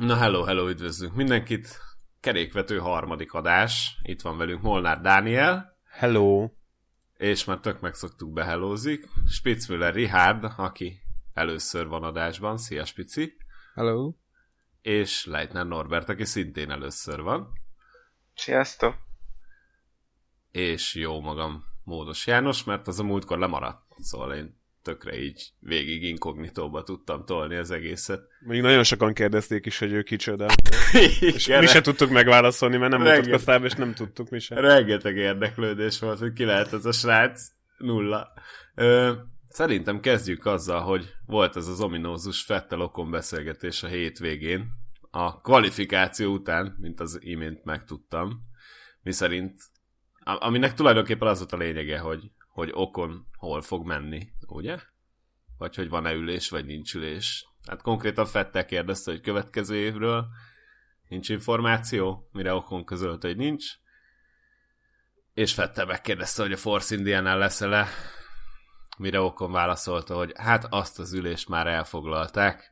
Na hello, üdvözlünk mindenkit. Kerékvető harmadik adás. Itt van velünk Molnár Dániel. Hello. És már tök megszoktuk behellózik. Spitzmüller Richard, aki először van adásban. Szia Spici. Hello. És Leitner Norbert, aki szintén először van. Sziasztok. És jó magam, Módos János, mert az a múltkor lemaradt. Szóval én tökre így végig inkognitóba tudtam tolni az egészet. Még nagyon sokan kérdezték is, hogy ő kicsoda. És mi se tudtuk megválaszolni, mert nem mutatkoztál, és nem tudtuk mi sem. Rengeteg érdeklődés volt, hogy ki lehet ez a srác. Nulla. Szerintem kezdjük azzal, hogy volt ez az ominózus Vettel-Ocon beszélgetés a hétvégén. A kvalifikáció után, mint az imént megtudtam. Miszerint, aminek tulajdonképpen az volt a lényege, hogy Ocon hol fog menni, ugye? Vagy hogy van-e ülés, vagy nincs ülés. Hát konkrétan Vettel kérdezte, hogy következő évről nincs információ, mire Ocon közölte, hogy nincs. És Vettel megkérdezte, hogy a Force Indiánál lesz-e, mire Ocon válaszolta, hogy hát azt az ülést már elfoglalták.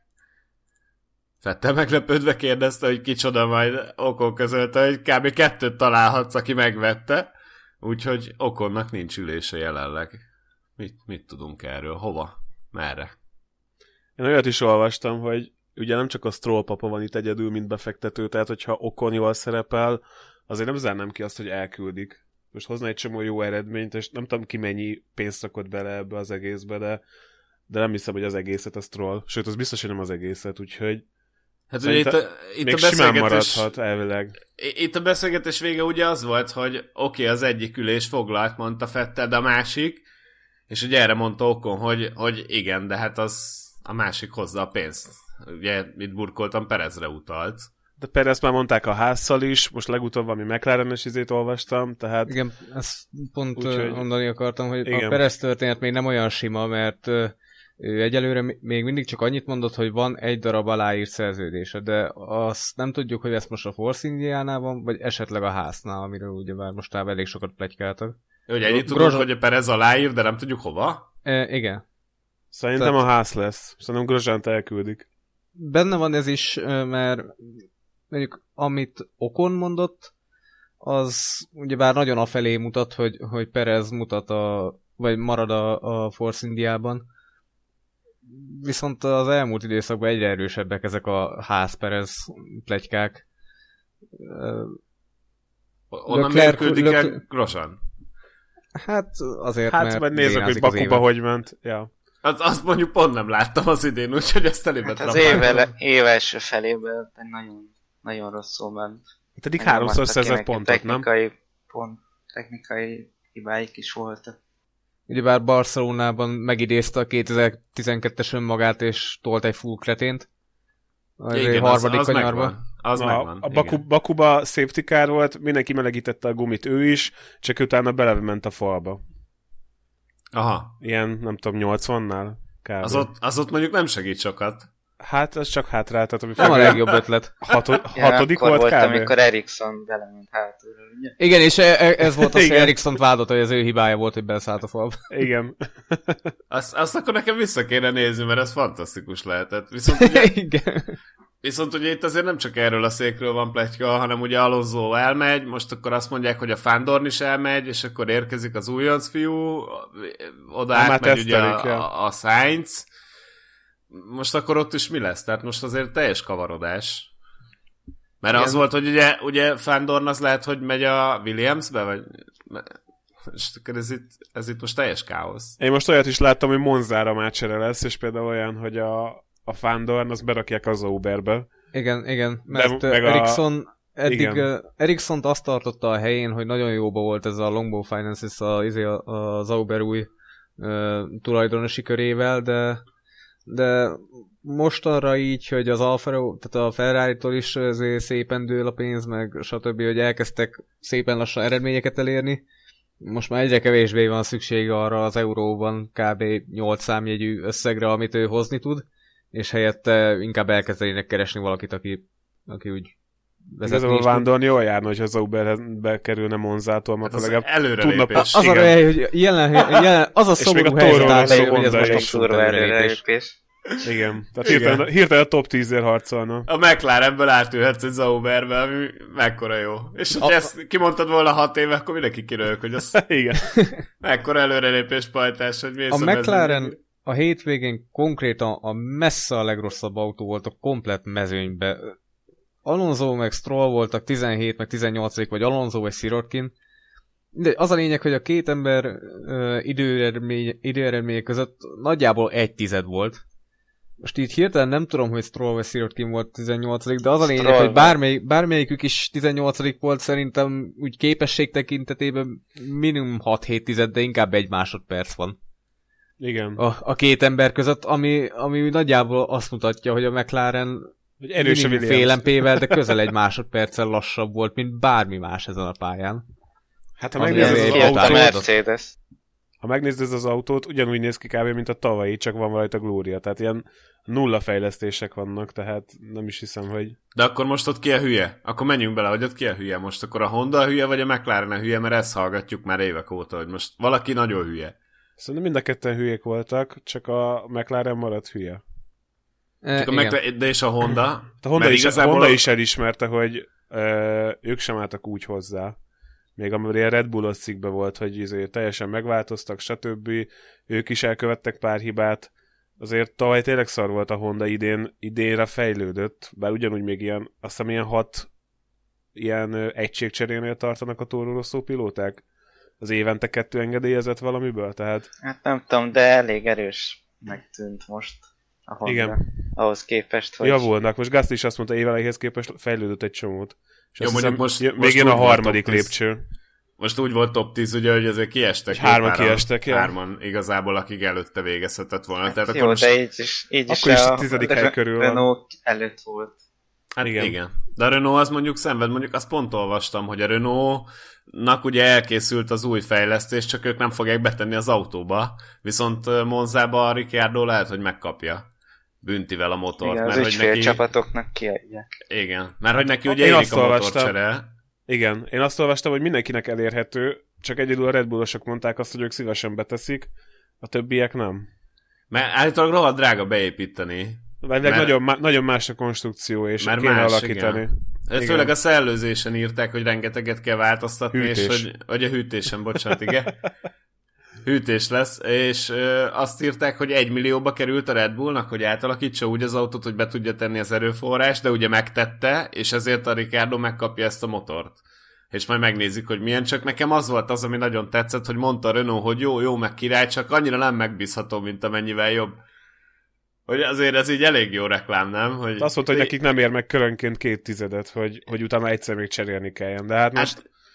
Vettel meglepődve kérdezte, hogy kicsoda, majd Ocon közölte, hogy kb. 2 találhatsz, aki megvette. Úgyhogy Oconnak nincs ülése jelenleg. Mit tudunk erről? Hova? Merre? Én olyat is olvastam, hogy ugye nem csak a Stroll papa van itt egyedül, mint befektető, tehát hogyha Ocon jól szerepel, azért nem zárnám ki azt, hogy elküldik. Most hozna egy csomó jó eredményt, és nem tudom ki mennyi pénzt rakott bele ebbe az egészbe, de nem hiszem, hogy az egészet a Stroll. Sőt, az biztos, hogy nem az egészet, úgyhogy hát ugye itt még a simán maradhat elvileg. Itt a beszélgetés vége ugye az volt, hogy oké, az egyik ülés foglalt, mondta Vettel, de a másik, és ugye erre mondta Ocon, hogy igen, de hát az a másik hozza a pénzt. Ugye itt burkoltam, Perezre utalt. De Perez már mondták a Haasszal is, most legutóbb valami McLaren-es izét olvastam, tehát... Igen, ezt pont Úgyhogy... mondani akartam, hogy igen. A Perez történet még nem olyan sima, mert ő egyelőre még mindig csak annyit mondott, hogy van egy darab aláírt szerződése, de azt nem tudjuk, hogy ezt most a Force Indiánál van, vagy esetleg a Haasnál, amiről ugye már mostában elég sokat pletykáltak. Ugye ennyit tudunk, hogy a Perez aláír, de nem tudjuk hova? Igen. Szerintem a Haas lesz. Szerintem Grosjeant elküldik. Benne van ez is, mert mondjuk amit Ocon mondott, az ugyebár nagyon afelé mutat, hogy Perez vagy marad a Force Indiában. Viszont az elmúlt időszakban egyre erősebbek ezek a Haas-Perez pletykák. Onnan mérkődik el Grosjean? Hát azért, mert majd nézzük, hogy Bakuba hogy ment. Ja. Azt mondjuk pont nem láttam az idén, úgyhogy ezt elébe hát az év első felében nagyon, nagyon rosszul ment. Hát eddig 3-szor szerzett pontot, nem? Technikai hibáik is voltak. Ugyebár Barcelonában megidézte a 2012-es önmagát, és tolt egy full kretént. Igen, harmadik az kanyarban. megvan. A Bakuba safety car volt, mindenki melegítette a gumit, ő is, csak utána belement a falba. Aha. Ilyen, nem tudom, 80-nál kb. Az ott mondjuk nem segít sokat. Hát, az csak hátráltat. Nem a legjobb ötlet. Hatodik volt kb. Amikor Ericsson belement hátulra, ugye? Igen, és ez volt az, hogy Ericsson vádolt, hogy az ő hibája volt, hogy beleszállt a falba. Igen. Azt akkor nekem vissza kéne nézni, mert ez fantasztikus lehetett. Viszont ugye itt azért nem csak erről a székről van pletyka, hanem ugye Alonso elmegy, most akkor azt mondják, hogy a Fandorn is elmegy, és akkor érkezik az újonc fiú, oda átmegy ugye a Sainz. Most akkor ott is mi lesz? Tehát most azért teljes kavarodás. Mert igen. Az volt, hogy ugye Fandorn az lehet, hogy megy a Williamsbe, vagy... És ez itt most teljes káosz. Én most olyat is láttam, hogy Monzára mácsere lesz, és például olyan, hogy a Fandorn, azt berakják az Uberbe. Igen, mert Ericsson Ericssont azt tartotta a helyén, hogy nagyon jóba volt ez a Longbow Finances az Uber új tulajdonosi körével, de mostanra így, hogy az tehát a Ferrari-tól is szépen dől a pénz, meg stb., hogy elkezdtek szépen lassan eredményeket elérni. Most már egyre kevésbé van szükség arra az euróban kb. 8 számjegyű összegre, amit ő hozni tud, és helyette inkább elkezdenének keresni valakit, aki úgy vezetni. Ez a Vándorn jól járna, hogy az Uberbe kerülne Monzától, mert hát legalább előrelépés. Az a hely, hogy jelen az a szomorú helyzet, hogy ez most a előrelépés. Igen, tehát hirtelen a top 10-ért harcolna. A McLarenből átülhetsz egy Zauberbe, ami mekkora jó. És hogyha ezt kimondtad volna 6 éve, akkor mindenki kirőlök, hogy az igen. mekkora előrelépés pajtás, hogy mész a McLaren a hétvégén konkrétan a messze a legrosszabb autó volt a komplett mezőnybe. Alonso meg Stroll voltak 17 meg 18, vagy Alonso vagy Sirotkin. De az a lényeg, hogy a két ember időeredmények között nagyjából 1/10 volt. Most így hirtelen nem tudom, hogy Stroll vagy Sirotkin volt 18, de az a lényeg, hogy bármelyikük is 18 volt, szerintem úgy képesség tekintetében minimum 6-7, de inkább 1 másodperc van. Igen. A két ember között, ami nagyjából azt mutatja, hogy a McLaren fél MP-vel, de közel 1 másodperccel lassabb volt, mint bármi más ezen a pályán. Hát ha megnézed az autót, ugyanúgy néz ki kb. Mint a tavalyi, csak van rajta glória. Tehát ilyen nulla fejlesztések vannak, tehát nem is hiszem, hogy... De akkor most ott ki a hülye? Akkor menjünk bele, hogy ott ki a hülye most. Akkor a Honda a hülye, vagy a McLaren a hülye, mert ezt hallgatjuk már évek óta, hogy most valaki nagyon hülye. Szerintem mind a ketten hülyék voltak, csak a McLaren maradt hülye. De és a Honda? A Honda is elismerte, hogy ők sem álltak úgy hozzá. Még amikor ilyen Red Bullos cikkben volt, hogy teljesen megváltoztak, stb. Ők is elkövettek pár hibát. Azért tavaly tényleg szar volt a Honda, idénre fejlődött, bár ugyanúgy még ilyen, azt hiszem ilyen 6 ilyen egységcserénél tartanak a Toro Rosso pilóták. Az évente 2 engedélyezett valamiből, tehát... Hát nem tudom, de elég erős megtűnt most a Honda. Igen. Ahhoz képest, hogy... Javulnak. Most Gasly is azt mondta, évelejéhez képest fejlődött egy csomót. És jó, mondjuk most még jön a harmadik lépcső. Most úgy volt top 10, ugye, hogy azért kiestek. 3-an kiestek, ja. 3-an igazából, akik előtte végezhetett volna. Hát tehát jó, akkor de így is a 10. hely körül van. Renault előtt volt. Hát igen. De a Renault az mondjuk szenved, mondjuk azt pont olvastam, hogy a Renault-nak ugye elkészült az új fejlesztés, csak ők nem fogják betenni az autóba, viszont Monzába a Ricciardo lehet, hogy megkapja büntivel a motort. Igen, mert az hogy ügyfélcsapatoknak kiadják. Igen, mert hogy neki ugye érik a motorcsere. Igen, én azt olvastam, hogy mindenkinek elérhető, csak egyedül a Red Bullosok mondták azt, hogy ők szívesen beteszik, a többiek nem. Mert állítólag rohadt drága beépíteni. Nagyon más a konstrukció, és kéne más, alakítani. Igen. Főleg a szellőzésen írták, hogy rengeteget kell változtatni, és hogy a hűtésen, bocsánat, igen. Hűtés lesz, és azt írták, hogy 1 millióba került a Red Bullnak, hogy átalakítsa úgy az autót, hogy be tudja tenni az erőforrást, de ugye megtette, és ezért a Ricciardo megkapja ezt a motort. És majd megnézzük, hogy milyen, csak nekem az volt az, ami nagyon tetszett, hogy mondta a Renault, hogy jó, meg király, csak annyira nem megbízható, mint amennyivel jobb. Hogy azért ez így elég jó reklám, nem? Hogy... Azt mondta, hogy nekik nem ér meg körönként 2/10, hogy utána egyszer még cserélni kelljen. De hát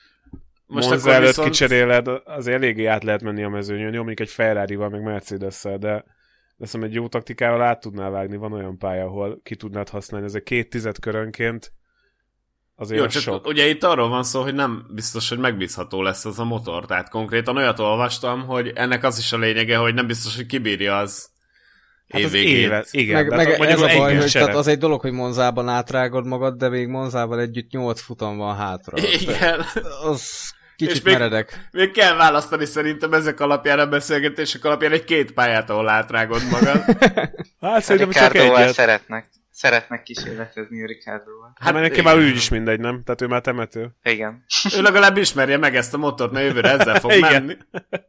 most Monza előtt viszont... kicseréled, azért eléggé át lehet menni a mezőnyön. Jó, mondjuk egy Ferrari-val, meg Mercedes-szel, de szerintem egy jó taktikával át tudnál vágni. Van olyan pálya, ahol ki tudnád használni. Ez egy 2/10 körönként azért jó, csak sok. Ugye itt arról van szó, hogy nem biztos, hogy megbízható lesz az a motor. Tehát konkrétan olyat olvastam, hogy ennek az is a lényege, hogy nem biztos, hogy kibírja az évet. Igen, meg ez a baj, hogy tehát az egy dolog, hogy Monzában átrágod magad, de még Monzával együtt 8 futam van hátra. Igen. Az kicsit meredek. Még kell választani szerintem ezek alapján, a beszélgetések alapján egy 2 pályát, ahol átrágod magad. Hát szerintem csak egyet. Szeretnek kísérletezni a Ricciardoval. Hát mert neki már úgyis mindegy, nem? Tehát ő már temető. Igen. Ő legalább ismerje meg ezt a motort, mert jövőre ezzel fog menni.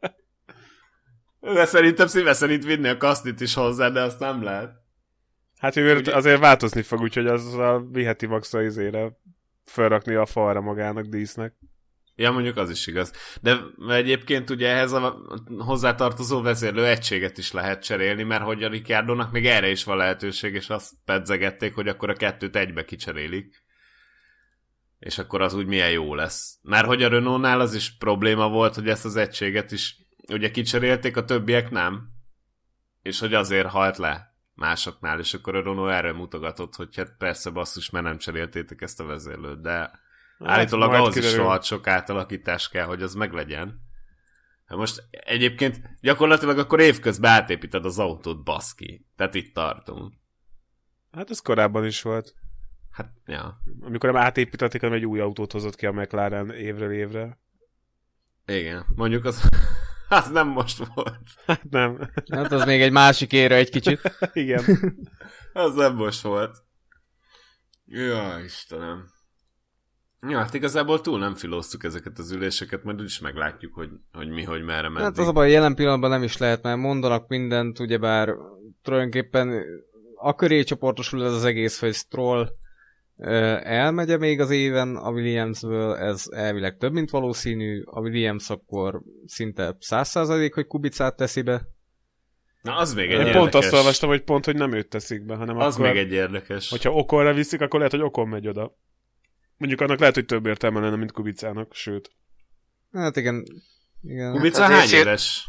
De szerintem szíve szerint vinni a kasztit is hozzá, de azt nem lehet. Hát jövőre azért változni fog, úgyhogy azzal viheti maxra felrakni a falra magának dísznek. Ja, mondjuk az is igaz. De egyébként ugye ehhez a hozzátartozó vezérlő egységet is lehet cserélni, mert hogy a Ricciardónak még erre is van lehetőség, és azt pedzegették, hogy akkor a 2-t egybe kicserélik. És akkor az úgy milyen jó lesz. Mert hogy a Renault-nál az is probléma volt, hogy ezt az egységet is ugye kicserélték, a többiek nem. És hogy azért halt le másoknál, és akkor a Renault erre mutogatott, hogy hát persze basszus, mert nem cseréltétek ezt a vezérlőt, de állítólag ahhoz is rohadt sok átalakítás kell, hogy az meglegyen. Most egyébként gyakorlatilag akkor évközben átépíted az autót, baszki. Tehát itt tartunk. Hát ez korábban is volt. Hát, ja. Amikor nem átépítették, hanem egy új autót hozott ki a McLaren évről évre. Igen, mondjuk az Az nem most volt. Hát nem. Hát az még egy másik éra egy kicsit. Igen. Az nem most volt. Ja, Istenem. Ja, hát igazából túl nem filóztuk ezeket az üléseket, majd úgyis meglátjuk, hogy mi, hogy merre meddig. Hát az a baj, jelen pillanatban nem is lehet, mert mondanak mindent, ugyebár tulajdonképpen a köré csoportosul ez az egész, hogy Stroll elmegy még az éven a Williamsből, ez elvileg több, mint valószínű, a Williams akkor szinte 100%, hogy Kubicát teszi be. Na, az még egy érdekes. Pont azt olvastam, hogy pont, hogy nem őt teszik be, hanem az akkor, még egy érdekes. hogyha Okonra viszik, akkor lehet, hogy Okon megy oda. Mondjuk annak lehet, hogy több értelme lenne, mint Kubicának, sőt. Hát igen. Kubica hány éves?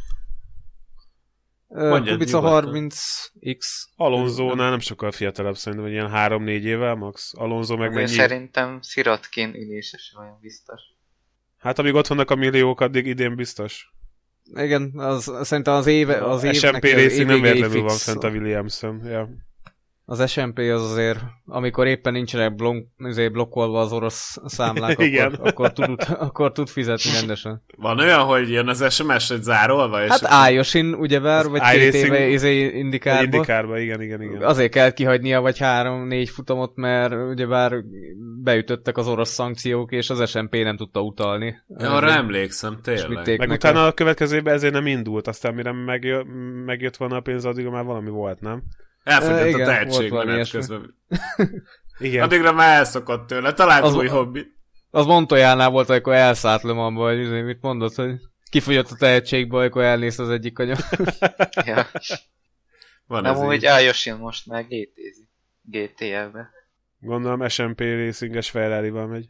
Kubica 30x. Alonso-nál nem sokkal fiatalabb, szerintem, hogy ilyen 3-4 évvel max. Alonso meg mennyi? Szerintem Sirotkin üléses olyan biztos. Hát amíg ott vannak a milliók, addig idén biztos. Igen, szerintem az évnek... SMP Racing nem véletlenül van fent a Williamson. Ja. Az SMP az azért, amikor éppen nincsenek blokkolva az orosz számlák, akkor tud fizetni rendesen. Van olyan, hogy jön az SMS-et zárolva? És hát iOS-in ugyebár, vagy 2 éve Indikárba. Indikárba, igen. Azért kellett kihagynia, vagy 3-4 futamot, mert ugyebár beütöttek az orosz szankciók, és az SMP nem tudta utalni. Ja, arra emlékszem, tényleg. Meg utána a következő évben ezért nem indult, aztán mire megjött volna a pénz, addigra már valami volt, nem? Elfogyott a tehetség menet közben. Igen. Addigra már elszokott tőle, talált új hobbit. Az Montoyánál volt, amikor elszállt Le Mansba, hogy mit mondod, hogy kifogyott a tehetségbe, amikor elnézte az egyik kanya. Ja. Van nem úgy iOS-in most már GT-zi. GTL-be. Gondolom SMP Racinges Ferrari-val megy.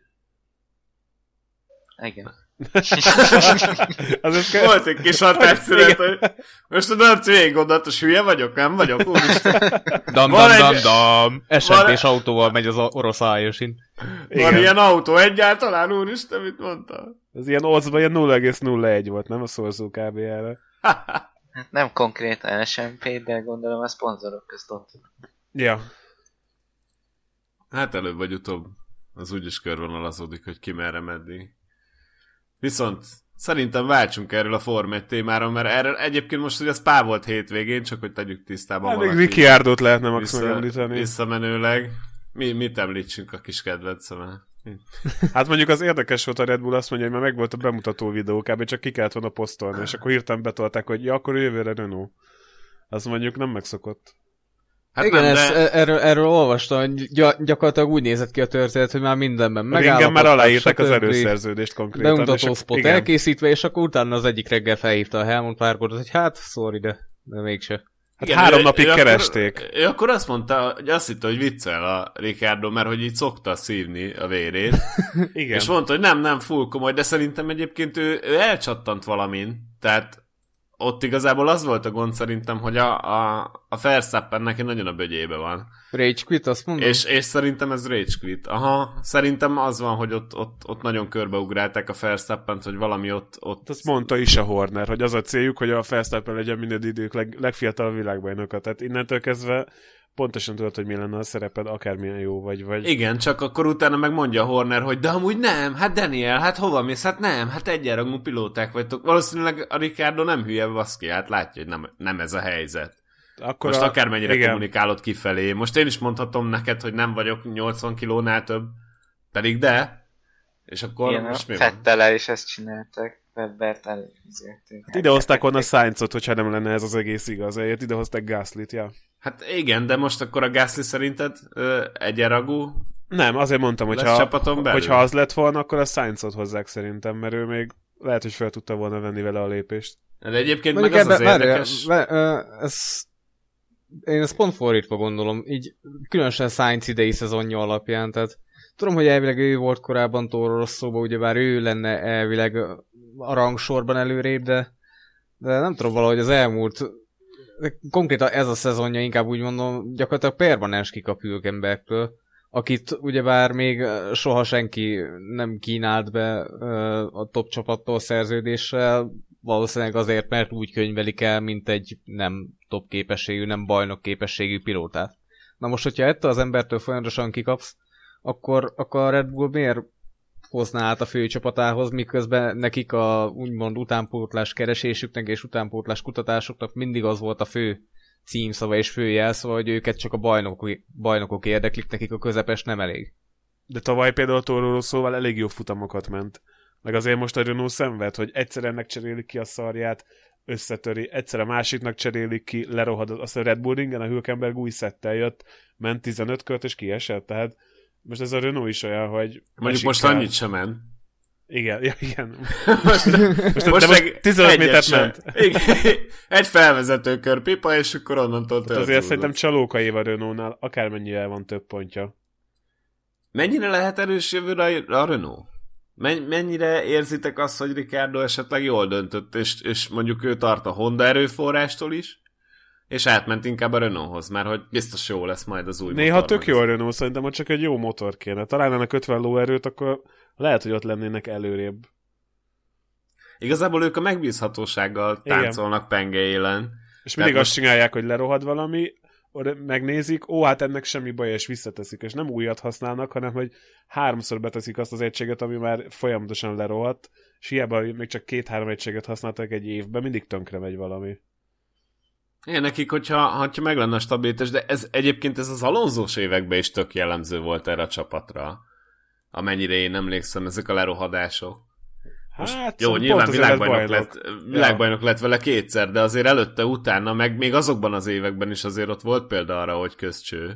Igen. Volt egy kis hatásszület, hogy most a Darci végig gondolatos, hülye vagyok, nem vagyok, úristen. Dam. SMP-s autóval megy az orosz iOS-in. Van ilyen autó egyáltalán, úristen, mit mondtál? Ez ilyen olcban ilyen 0,01 volt, nem a szorzó kb-jára. Hát nem konkrétan SMP, de gondolom a szponzorok közt ott. Ja. Hát előbb vagy utóbb az úgyis körvonalazódik, hogy ki merre meddig. Viszont szerintem váltsunk erről a Form 1 témára, mert erről egyébként most, hogy a Spa volt hétvégén, csak hogy tegyük tisztában valaki. Még Ricciardót lehetne max megemlíteni. Visszamenőleg. Mit említsünk a kis kedvencemmel? Hát mondjuk az érdekes volt, a Red Bull azt mondja, hogy már megvolt a bemutató videó, kb. Csak ki kellett volna posztolni, és akkor hirtelen betolták, hogy ja, akkor jövőre Renault. Az mondjuk nem megszokott. Hát igen, nem, de... erről olvastam, hogy gyakorlatilag úgy nézett ki a történet, hogy már mindenben megállapodtak. Igen, már aláírták az előszerződést konkrétan. Bemutató spot elkészítve, és akkor utána az egyik reggel felhívta a Helmut Markot, hogy hát, sorry, de mégse. Hát igen, 3 napig keresték. Ő akkor azt mondta, hogy azt hitte, hogy viccel a Ricciardo, mert hogy így szokta szívni a vérét. Igen. És mondta, hogy nem, full komoly, de szerintem egyébként ő elcsattant valamin. Tehát ott igazából az volt a gond szerintem, hogy a Verstappen neki nagyon a bögyébe van. Rage quit, azt mondom? És szerintem ez rage quit. Aha, szerintem az van, hogy ott nagyon körbeugrálták a Verstappent, hogy valami ott... Azt mondta is a Horner, hogy az a céljuk, hogy a Verstappen legyen minden idők legfiatalabb világbajnoka. Tehát innentől kezdve pontosan tudod, hogy mi lenne a szereped, akármilyen jó vagy. Igen, csak akkor utána megmondja a Horner, hogy de amúgy nem, hát Daniel, hát hova mész? Hát nem, hát egyenrangú pilóták vagytok. Valószínűleg a Ricciardo nem hülye, baszki, hát látja, hogy nem ez a helyzet. Akkor most akármennyire kommunikálod kifelé. Most én is mondhatom neked, hogy nem vagyok 80 kilónál több, pedig de. És akkor ilyen most mi van? Fettellel is ezt csináltak. Webbert előzérték. Hát idehozták volna Sainzot, hogyha nem lenne ez az egész igaz. Idehozták Gaslyt, ja. Hát igen, de most akkor a Gasly szerinted egyenragú? Nem, azért mondtam, hogyha az lett volna, akkor a Sainzot hozzák szerintem, mert ő még lehet, hogy fel tudta volna venni vele a lépést. De egyébként mondjuk meg az érdekes... Én ezt pont fordítva gondolom, így különösen Sainz idei szezonja alapján, tehát tudom, hogy elvileg ő volt korábban Toro Rosszóban, ugyebár ő lenne elvileg a rangsorban előrébb, de nem tudom, valahogy az elmúlt, konkrétan ez a szezonja, inkább úgy mondom, gyakorlatilag permanens kikap Hülkenbergtől, akit ugyebár még soha senki nem kínált be a top csapattól szerződéssel, valószínűleg azért, mert úgy könyvelik el, mint egy nem top képességű, nem bajnok képességű pilótát. Na most, hogyha ettől az embertől folyamatosan kikapsz, akkor a Red Bull miért hozná át a főcsapatához, miközben nekik a úgymond utánpótlás keresésüknek és utánpótlás kutatásoknak mindig az volt a fő címszava és fő jelszava, hogy őket csak a bajnokok érdeklik, nekik a közepes nem elég. De tavaly például Toro Rosszóval elég jó futamokat ment. Meg azért most a Renault szenved, hogy egyszer ennek cserélik ki a szarját, összetöri, egyszer a másiknak cserélik ki, lerohad, azt a Red Bull ringen a Hülkenberg új szettel jött, ment 15 kört és kiesett, tehát most ez a Renault is olyan, hogy... Mondjuk most annyit sem ment. Igen, ja, igen. most 15 métert ment. Igen, egy felvezető kör pipa, és akkor onnantól hát azért szerintem csalóka év a Renault-nál, akármennyire van több pontja. Mennyire lehet erős jövőre a Renault? Mennyire érzitek azt, hogy Ricciardo esetleg jól döntött, és mondjuk ő tart a Honda erőforrástól is, és átment inkább a Renaulthoz, mert hogy biztos jó lesz majd az új néha motor. Tök jó a Renault, szerintem, hogy csak egy jó motor kéne. Találnának 50 lóerőt, akkor lehet, hogy ott lennének előrébb. Igazából ők a megbízhatósággal táncolnak penge élen. És mindig azt csinálják, hogy lerohad valami, megnézik, hát ennek semmi baj, és visszateszik, és nem újat használnak, hanem hogy 3-szor beteszik azt az egységet, ami már folyamatosan lerohadt, és hiába még csak 2-3 egységet használtak egy évben, mindig tönkre megy valami. Igen, nekik, hogyha meg lenne a stabilitás, de egyébként ez az Alonso-s években is tök jellemző volt erre a csapatra. Amennyire én emlékszem, ezek a lerohadások. Most, hát, jó, nyilván világbajnok lett vele 2-szer, de azért előtte, utána, meg még azokban az években is azért ott volt példa arra, hogy közcső.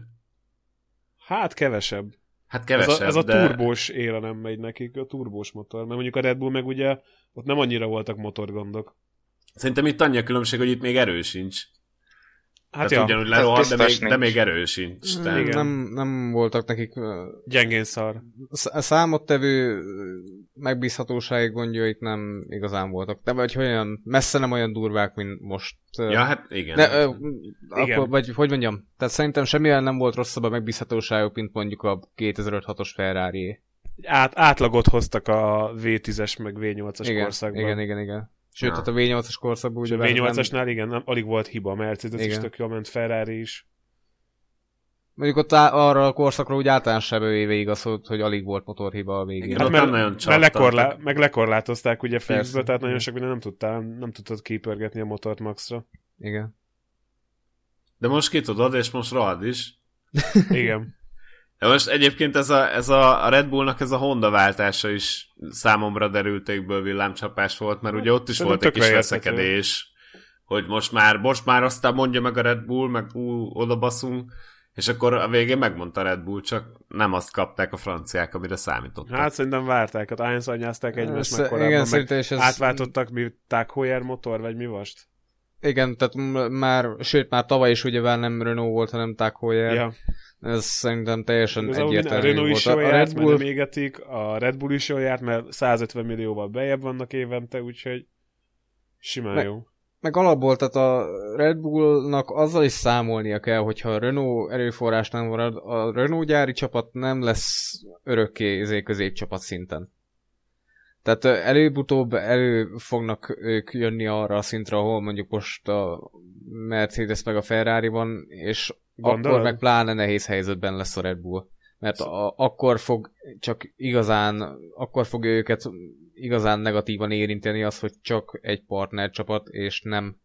Hát kevesebb. Ez a turbós éra nem megy nekik, a turbós motor. Mert mondjuk a Red Bull meg ugye ott nem annyira voltak motorgondok. Szerintem itt annyi a különbség, hogy itt még erő sincs. Hát tehát ugyanúgy lerohad, de még erő sincs. Nem voltak nekik gyengén szar. Számottevő megbízhatósági gondjaik nem igazán voltak. De vagy olyan, messze nem olyan durvák, mint most. Ja, hát igen. Akkor, vagy hogy mondjam, tehát szerintem semmilyen nem volt rosszabb a megbízhatóságok, mint mondjuk a 2005-6-os Ferrari. Átlagot hoztak a V10-es meg V8-as korszakban. Igen. Sőt, hát a V8-as korszakban ugye... A V8-asnál igen, alig volt hiba, a Mercedes is tök jól ment, Ferrari is. Mondjuk ott arra a korszakra úgy általánosában véve igaz, hogy alig volt motorhiba a végén. Hát meg lekorlátozták ugye fixbe, tehát nagyon sok minden nem tudtad kipörgetni a motort maxra. Igen. De most ki tudod, és most rohad is. Igen. De most egyébként ez a Red Bullnak ez a Honda váltása is számomra derültékből villámcsapás volt, mert ugye ott is volt egy kis veszekedés, hogy most már aztán mondja meg a Red Bull, meg oda baszunk, és akkor a végén megmondta a Red Bull, csak nem azt kapták a franciák, amire számítottak. Hát szerintem várták, hát ányszanyázták egymást meg korábban, meg átváltottak, mi Tag Heuer motor, vagy mi most? Igen, tehát már tavaly is ugye nem Renault volt, hanem Tag Heuer. Ja. Ez szerintem teljesen egyértelmű a Renault is jól járt, mert nem égetik, a Red Bull is jól járt, mert 150 millióval bejebb vannak évente, úgyhogy simán jó. Meg alapból, tehát a Red Bullnak azzal is számolnia kell, hogyha a Renault erőforrás nem marad, a Renault gyári csapat nem lesz örökké középcsapat szinten. Tehát előbb-utóbb fognak ők jönni arra a szintre, ahol mondjuk most a Mercedes meg a Ferrari van, és akkor meg pláne nehéz helyzetben lesz a Red Bull. Mert akkor fog őket igazán negatívan érinteni az, hogy csak egy partnercsapat, és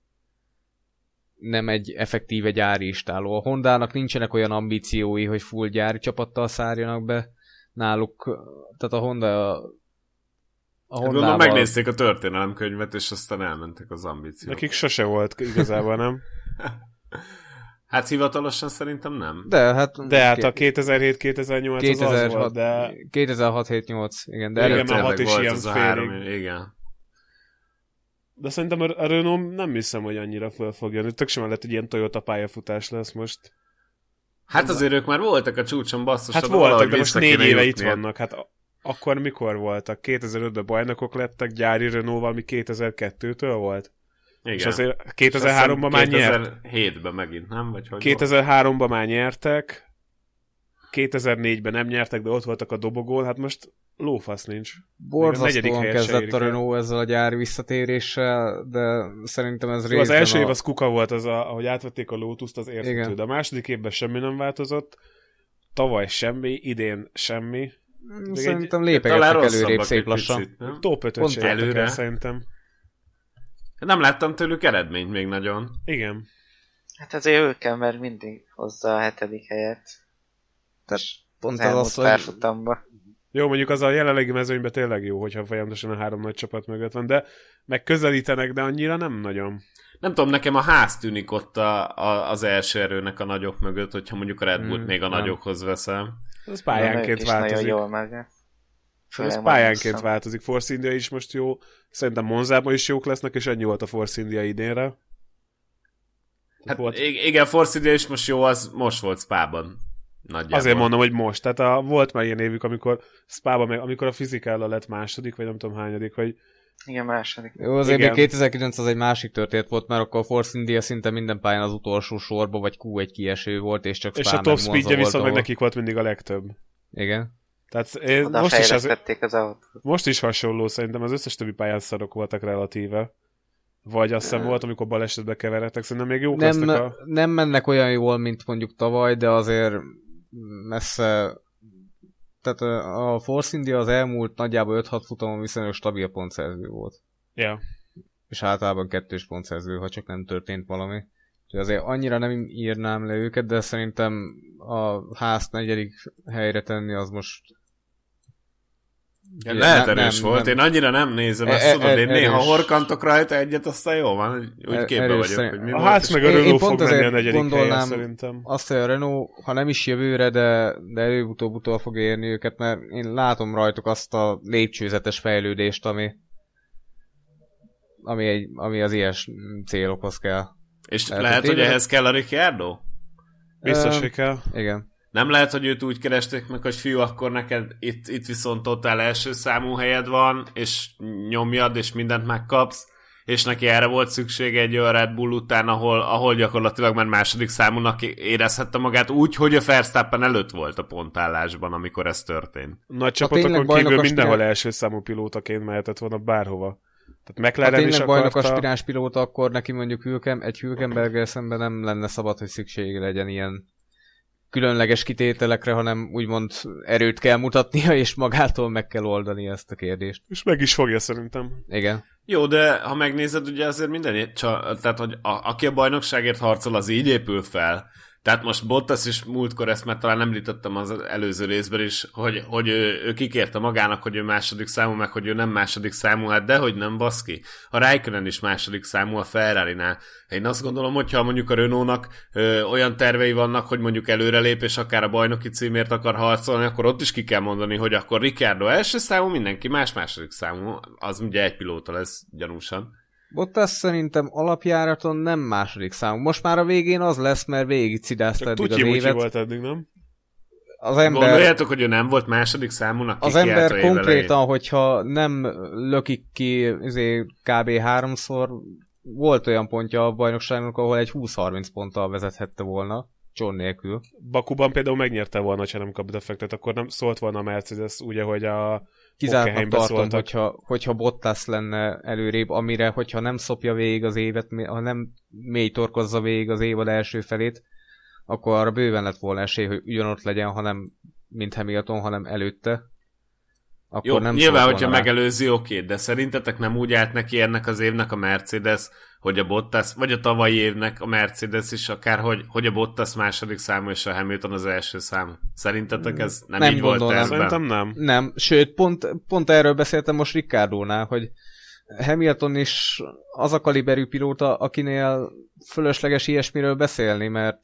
nem egy effektíve gyári istáló. A Hondának nincsenek olyan ambíciói, hogy full gyári csapattal szárjanak be náluk. Tehát a Honda Gondolom megnézték a történelemkönyvet, és aztán elmentek az ambíciók. Nekik sose volt igazából, nem? Hát hivatalosan szerintem nem. De hát a 2007-2008 az volt, de... 2006-7-8, igen, de előtte a 6 is ilyen félig. Igen. De szerintem a Renault nem hiszem, hogy annyira föl fog jönni. Tök sem lett, hogy ilyen Toyota pályafutás lesz most. Hát azért ők már voltak a csúcson, basszus. Hát voltak, de most 4 éve itt vannak. Hát akkor mikor voltak? 2005-ben bajnokok lettek, gyári Renault valami 2002-től volt? Igen. És azért 2003-ban már nyert. 2007-ben megint, nem? Vagy hogy 2003-ban már nyertek, 2004-ben nem nyertek, de ott voltak a dobogón, hát most lófasz nincs. Borzasztóan kezdett a Renault ezzel a gyári visszatéréssel, de szerintem ez részben az első év az kuka volt, ahogy átvették a Lotus-t, az érthető, de a második évben semmi nem változott, tavaly semmi, idén semmi. Szerintem lépegetnek előrébb szép lassan. Top 5-öt se előre szerintem. Nem láttam tőlük eredményt még nagyon. Igen. Hát azért Hülkenberg mindig hozza a 7. helyet. Tehát pont az párfutamba. Jó, mondjuk az a jelenlegi mezőnyben tényleg jó, hogyha folyamatosan a 3 nagy csapat mögött van, de megközelítenek, de annyira nem nagyon. Nem tudom, nekem a ház tűnik ott az első erőnek a nagyok mögött, hogyha mondjuk a Red Bullt még a nagyokhoz veszem. Ez pályánként változik. Ez pályánként változik. Force India is most jó. Szerintem Monzában is jók lesznek, és ennyi volt a Force India idénre. Hát igen, Force India is most jó, az most volt Spában. Nagyjából. Azért mondom, hogy most. Tehát volt már ilyen évük, amikor Spában, amikor a fizikállal lett második, vagy nem tudom hányadik, vagy... Igen, második. Jó, azért még 2009 az egy másik történet volt, mert akkor a Force India szinte minden pályán az utolsó sorba, vagy Q1 kieső volt, és csak Spa. És a top speedje viszont meg nekik volt mindig a legtöbb. Igen. Tehát most is hasonló, szerintem az összes többi pályán szarok voltak relatíve. Vagy azt hiszem volt, amikor balesetbe keveredtek, szerintem még jók lesznek a... Nem mennek olyan jól, mint mondjuk tavaly, de azért messze... Tehát a Force India az elmúlt nagyjából 5-6 futamon viszonylag stabil pontszerző volt. Ja. És általában 2-s pontszerző, ha csak nem történt valami. Úgyhogy azért annyira nem írnám le őket, de szerintem a házt 4. helyre tenni az most... Ja, lehet erős volt, én annyira nem nézem ezt, tudod, én néha horkantok rajta egyet, aztán jó van, úgy képbe vagyok, hogy mi a ház meg a Renault fog menni a 4. helyen szerintem. Azt, hogy a Renault, ha nem is jövőre, de előbb-utóbb utol fog érni őket, mert én látom rajtuk azt a lépcsőzetes fejlődést, ami az ilyes célokhoz kell. És lehet, hogy ehhez kell a Ricciardo? Biztos, hogy kell. Igen. Nem lehet, hogy őt úgy keresték meg, hogy fiú, akkor neked itt viszont totál első számú helyed van, és nyomjad, és mindent megkapsz, és neki erre volt szüksége egy olyan Red Bull után, ahol gyakorlatilag már második számúnak érezhette magát úgy, hogy a Verstappen előtt volt a pontállásban, amikor ez történt. Nagy csapatokon kívül mindenhol első számú pilótaként mehetett volna bárhova. Tehát McLaren is akarta... bajnok aspiráns pilóta, akkor neki mondjuk Hülkenberggel szemben nem lenne szabad, hogy szüksége legyen ilyen különleges kitételekre, hanem úgymond erőt kell mutatnia, és magától meg kell oldani ezt a kérdést. És meg is fogja szerintem. Igen. Jó, de ha megnézed, ugye azért minden, tehát hogy aki a bajnokságért harcol, az így épül fel. Tehát most Bottas is múltkor, ezt már talán említettem az előző részben is, hogy ő kikérte magának, hogy ő második számú, meg hogy ő nem második számú, hát dehogy nem, baszki. A Raikkonen is második számú a Ferrari-nál. Én azt gondolom, hogyha mondjuk a Renault-nak olyan tervei vannak, hogy mondjuk előrelép, és akár a bajnoki címért akar harcolni, akkor ott is ki kell mondani, hogy akkor Ricciardo első számú, mindenki második számú. Az ugye egy pilóta lesz gyanúsan. Bottas szerintem alapjáraton nem második számú. Most már a végén az lesz, mert végig cidázta eddig az évet. Volt eddig, nem? Az ember... Gondoljátok, hogy ő nem volt második számúnak? Az ember konkrétan, hogyha nem lökik ki kb. 3-szor, volt olyan pontja a bajnokságnak, ahol egy 20-30 ponttal vezethette volna, John nélkül. Bakuban például megnyerte volna, ha nem kap defektet, akkor nem szólt volna a Mercedes, ugye, hogy a kizártnak tartom, hogyha Bottas lenne előrébb, amire, hogyha nem szopja végig az évet, ha nem mély torkozza végig az évad első felét, akkor arra bőven lett volna esély, hogy ugyanott legyen, hanem mint Hamilton, hanem előtte. Akkor jó, nem nyilván, hogyha megelőzi, oké, de szerintetek nem úgy állt neki ennek az évnek a Mercedes, hogy a Bottas, vagy a tavalyi évnek a Mercedes is akár, hogy a Bottas második számú és a Hamilton az első számú. Szerintetek ez nem így volt tervben? Szerintem nem. Nem, sőt, pont erről beszéltem most Ricciardónál, hogy Hamilton is az a kaliberű pilóta, akinél fölösleges ilyesmiről beszélni, mert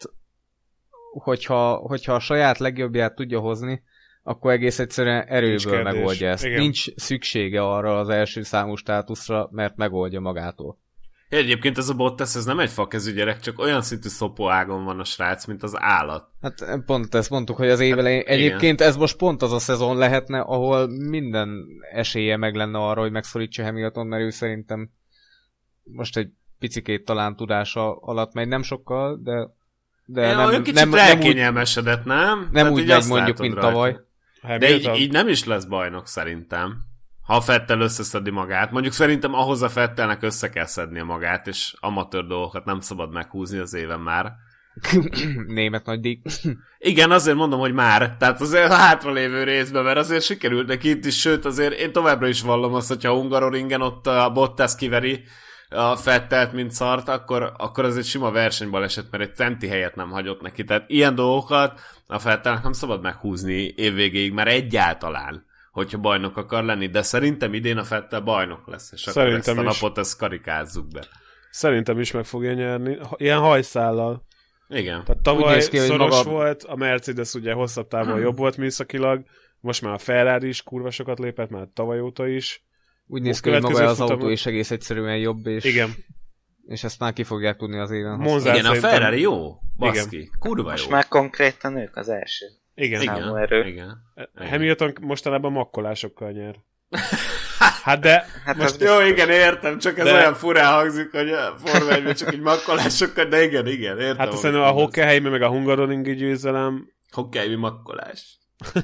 hogyha a saját legjobbját tudja hozni, akkor egész egyszerűen erőből megoldja ezt. Igen. Nincs szüksége arra az első számú státuszra, mert megoldja magától. Egyébként ez a Bottas, ez nem egy fakezű gyerek, csak olyan szintű szopóágon van a srác, mint az állat. Hát pont ezt mondtuk, hogy az év elején. Egyébként ez most pont az a szezon lehetne, ahol minden esélye meg lenne arra, hogy megszorítsa Hamilton, mert ő szerintem most egy picikét talán tudása alatt megy, nem sokkal, de nem, kicsit elkényelmesedett, nem? Nem úgy megy mondjuk, mint tavaly. De így nem is lesz bajnok szerintem. Ha a Vettel összeszedi magát. Mondjuk szerintem ahhoz a Vettelnek össze kell szednie magát, és amatőr dolgokat nem szabad meghúzni az éven már. Német nagydíj. Igen, azért mondom, hogy már. Tehát azért a hátralévő részben, mert azért sikerült neki itt is, sőt azért én továbbra is vallom azt, hogyha Hungaroringen ott a Bottas kiveri a Vettelt, mint szart, akkor az egy sima versenybaleset, mert egy centi helyet nem hagyott neki. Tehát ilyen dolgokat a Vettelnek nem szabad meghúzni évvégéig, már egyáltalán, hogyha bajnok akar lenni, de szerintem idén a Vettel bajnok lesz, és akkor ezt a napot ezt karikázzuk be. Szerintem is meg fogja nyerni, ilyen hajszállal. Igen. Tehát tavaly szoros volt, a Mercedes ugye hosszabb távon jobb volt műszakilag, most már a Ferrari is kurva sokat lépett, már tavaly óta is. Úgy néz ki, hogy maga az autó is egész egyszerűen jobb, és, igen. És ezt már ki fogják tudni az éven. Igen, a Ferrari jó, baszki, igen. Kurva jó. Most már konkrétan ők az első. Igen. Igen. Hamilton mostanában makkolásokkal nyer. Hát de... Hát most jó, igen, értem, csak ez olyan furán hangzik, hogy a Forma 1-ben csak így makkolásokkal, de igen, értem. Hát azt a Hockenheimben meg a Hungaroringi győzelem... Hockenheimi makkolás.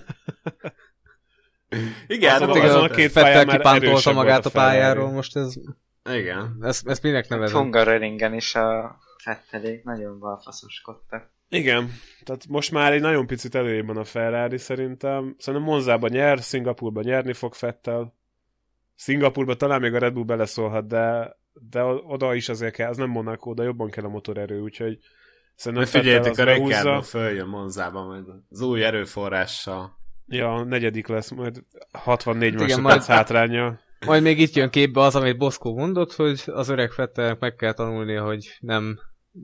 Igen, azon a két pályán már kipántolta magát a pályáról, most ez... Igen. Ezt minek nevezem? Hungaroringen is a Vettelék nagyon balfaszoskodtak. Igen, tehát most már egy nagyon picit előjében van a Ferrari szerintem. Szerintem Monzában nyer, Szingapurban nyerni fog Vettel. Szingapurban talán még a Red Bull beleszólhat, de oda is azért kell, az nem Monaco, de jobban kell a motorerő, úgyhogy szerintem figyeljetek, a Ricciardo följön Monzában majd az új erőforrással. Ja, 4. lesz, majd 64 másodperc hátránnyal. Majd még itt jön képbe az, amit Boszkó mondott, hogy az öreg Vettelnek meg kell tanulnia, hogy nem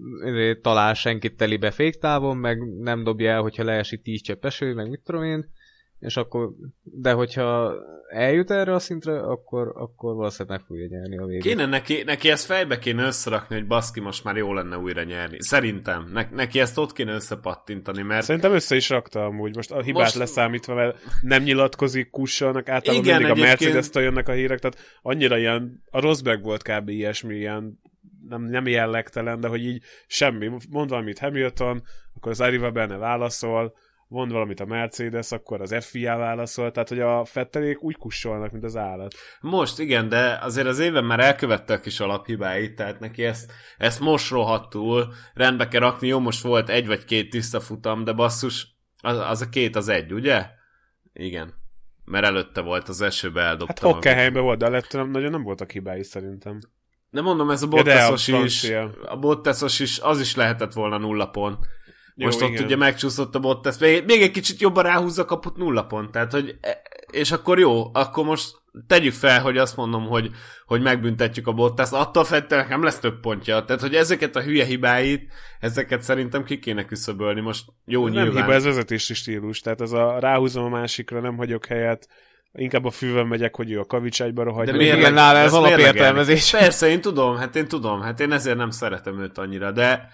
talál senkit telibe féktávon, meg nem dobja el, hogyha leesik 10 csepp eső, meg mit tudom én, és akkor, de hogyha eljut erre a szintre, akkor valószínűleg meg fogja nyerni a végén. Kéne neki ezt fejbe kéne összerakni, hogy baszki, most már jó lenne újra nyerni. Szerintem. Neki ezt ott kéne összepattintani, mert... Szerintem össze is rakta amúgy, most a hibát leszámítva, mert nem nyilatkozik, kussolnak, általában mindig a Mercedes-től jönnek a hírek, tehát annyira ilyen, a Rosberg volt kb. Ilyesmi, ilyen nem jellegtelen, de hogy így semmi. Mond valamit Hamilton, akkor az Arriva benne válaszol, mond valamit a Mercedes, akkor az FIA válaszol, tehát hogy a Vettelék úgy kussolnak, mint az állat. Most igen, de azért az éven már elkövette a kis alaphibáit, tehát neki ezt most rohadtul rendbe kell rakni. Jó, most volt 1 vagy 2 tiszta futam, de basszus, az a 2 az 1, ugye? Igen. Mert előtte volt, az esőbe eldobtam. Hát Hockenheimben volt, de előtte nagyon nem voltak hibái szerintem. De mondom, ez a Bottasos is, a Bottasos is, az is lehetett volna 0 pont. Most jó, ott igen. Ugye megcsúszott a Bottas, még egy kicsit jobban ráhúzza, kapott 0 pont. Tehát, hogy, és akkor jó, akkor most tegyük fel, hogy azt mondom, hogy megbüntetjük a Bottas, attól Vettelnek nem lesz több pontja. Tehát, hogy ezeket a hülye hibáit, ezeket szerintem ki kéne küszöbölni. Most jó ez nyilván. Nem hiba, ez vezetési stílus. Tehát ez a ráhúzom a másikra, nem hagyok helyet. Inkább a fűvel megyek, hogy ő a kavicságyba rohadja. De igen, nála ez alapértelmezés. Persze, én tudom, én ezért nem szeretem őt annyira,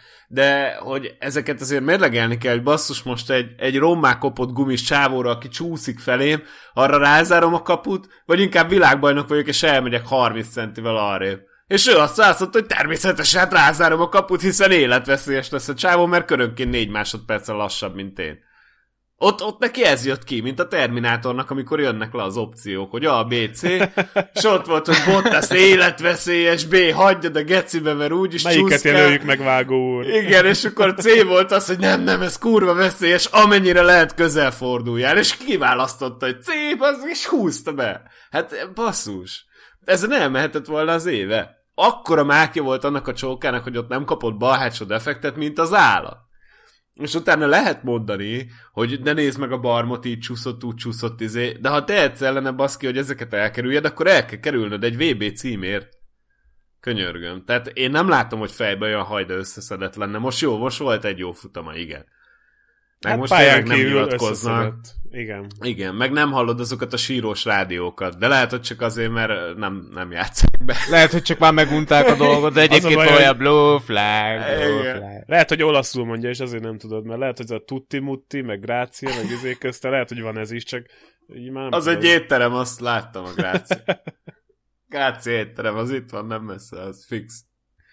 de hogy ezeket azért mérlegelni kell, hogy basszus, most egy rommá kopott gumis csávóra, aki csúszik felém, arra rázárom a kaput, vagy inkább világbajnok vagyok, és elmegyek 30 centivel arrébb. És ő azt mondta, hogy természetesen rázárom a kaput, hiszen életveszélyes lesz a csávó, mert körönként 4 másodperccel lassabb, mint én. Ott neki ez jött ki, mint a Terminátornak, amikor jönnek le az opciók, hogy A, B, C, és ott volt, hogy Bottas életveszélyes, B, hagyjad a gecibe, mert úgyis csúszkál. Melyiket jelöljük meg, vágó úr? Igen, és akkor C volt az, hogy nem, ez kurva veszélyes, amennyire lehet közel forduljál, és kiválasztotta, hogy C, az és húzta be. Hát basszus, ez nem mehetett volna az éve. Akkora mákja volt annak a csókának, hogy ott nem kapott bal hátsó defektet, mint az állat. És utána lehet mondani, hogy ne nézd meg a barmot, így csúszott, úgy csúszott, de ha tehetsz ellene, baszki, hogy ezeket elkerüljed, akkor el kell kerülnöd egy VB címért. Könyörgöm. Tehát én nem látom, hogy fejben olyan hajda összeszedett lenne. Most volt egy jó futama, igen. Meg hát most tényleg nem nyilatkoznak. Igen, meg nem hallod azokat a sírós rádiókat, de lehet, hogy csak azért, mert nem játszák be. Lehet, hogy csak már megunták a dolgot, de egyébként olyan blue flag. Lehet, hogy olaszul mondja, és azért nem tudod, mert lehet, hogy ez a tutti-mutti, meg grácia, meg izé közte, lehet, hogy van ez is, csak így már nem az tudod. Egy étterem, azt láttam a grácia. Grácia étterem, az itt van, nem messze, az fix.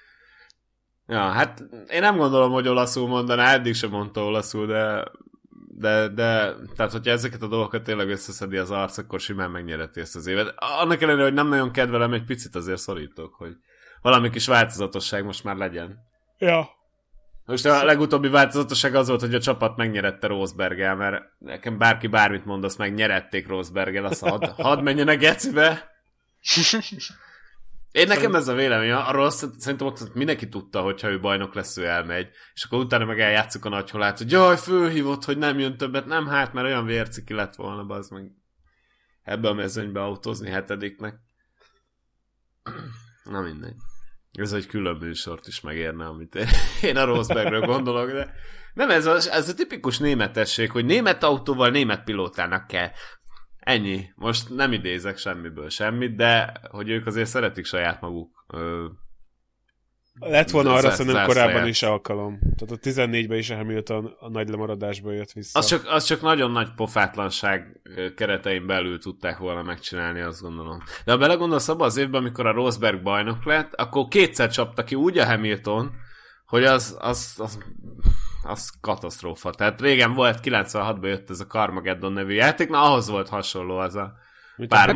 Ja, hát én nem gondolom, hogy olaszul mondaná, eddig sem mondta olaszul, de tehát, hogyha ezeket a dolgokat tényleg összeszedi az arc, akkor simán megnyereti ezt az évet. Annak ellenére, hogy nem nagyon kedvelem, egy picit azért szorítok, hogy valami kis változatosság most már legyen. Ja. Most a legutóbbi változatosság az volt, hogy a csapat megnyerette Rosberggel, mert nekem bárki bármit mond, azt megnyerették Rosberggel, azt hadd menjenek gecibe. Én nekem ez a vélemény, arról szerintem ott mindenki tudta, hogyha ő bajnok lesz, ő elmegy, és akkor utána meg eljátszuk a nagyholát, hogy jaj, fölhívott, hogy nem jön többet, nem hát, mert olyan vérciki lett volna, bazd meg ebbe a mezőnybe autózni 7-nek. Na mindegy. Ez egy külön műsort is megérne, amit én a Rosbergről gondolok, de nem ez a tipikus németesség, hogy német autóval német pilótának kell. Ennyi. Most nem idézek semmiből semmit, de hogy ők azért szeretik saját maguk. Lett volna arra szerintem korábban is alkalom. Tehát a 14-ben is a Hamilton a nagy lemaradásból jött vissza. Az csak nagyon nagy pofátlanság keretein belül tudták volna megcsinálni, azt gondolom. De ha belegondolsz abban az évben, amikor a Rosberg bajnok lett, akkor kétszer csapta ki úgy a Hamilton, hogy az katasztrófa. Tehát régen volt, 96-ban jött ez a Carmageddon nevű játék, na ahhoz volt hasonló az a pár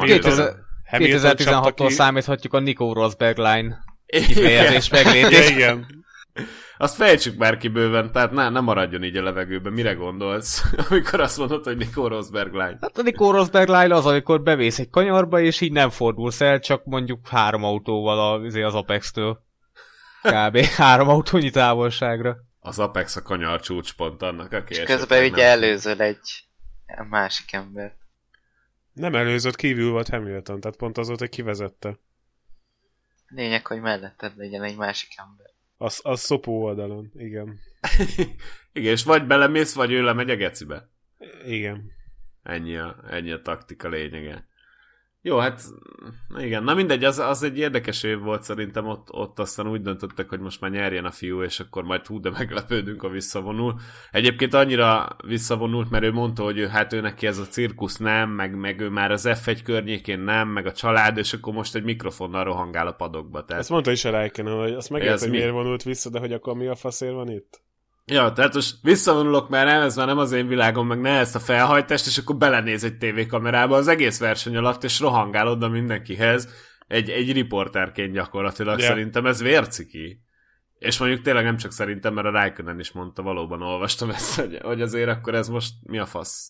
2016-tól számíthatjuk a Nico Rosberg line kifejezés meglétét. Igen. Azt fejtsük már ki bőven, tehát nem maradjon így a levegőben. Mire gondolsz, amikor azt mondod, hogy Nico Rosberg line? Hát a Nico Rosberg line az, amikor bevész egy kanyarba, és így nem fordulsz el, csak mondjuk 3 autóval az Apex-től. Kb. 3 autónyi távolságra. Az Apex a kanyar csúcspont annak, aki és közben ugye előzöl egy másik embert. Nem előzött, kívül volt Hamilton, tehát pont az volt, hogy kivezette. Lényeg, hogy melletted legyen egy másik ember. Az szopó oldalon, igen. Igen, és vagy belemész, vagy ő lemegy a gecibe. Igen. Ennyi a taktika lényege. Jó, hát igen, na mindegy, az egy érdekes év volt szerintem, ott aztán úgy döntöttek, hogy most már nyerjen a fiú, és akkor majd de meglepődünk, a visszavonul. Egyébként annyira visszavonult, mert ő mondta, hogy ő neki ez a cirkusz nem, meg ő már az F1 környékén nem, meg a család, és akkor most egy mikrofonnal rohangál a padokba. Tehát... Ezt mondta is a Rijken, hogy azt megért, hogy miért vonult vissza, de hogy akkor mi a faszér van itt? Ja, tehát most visszavonulok, mert ez már nem az én világom, meg ne ezt a felhajtást, és akkor belenéz egy tévékamerába az egész verseny alatt, és rohangál oda mindenkihez egy riporterként gyakorlatilag. Yeah. Szerintem ez vérciki. És mondjuk tényleg nem csak szerintem, mert a Rijkönen is mondta, valóban olvastam ezt, hogy azért akkor ez most mi a fasz.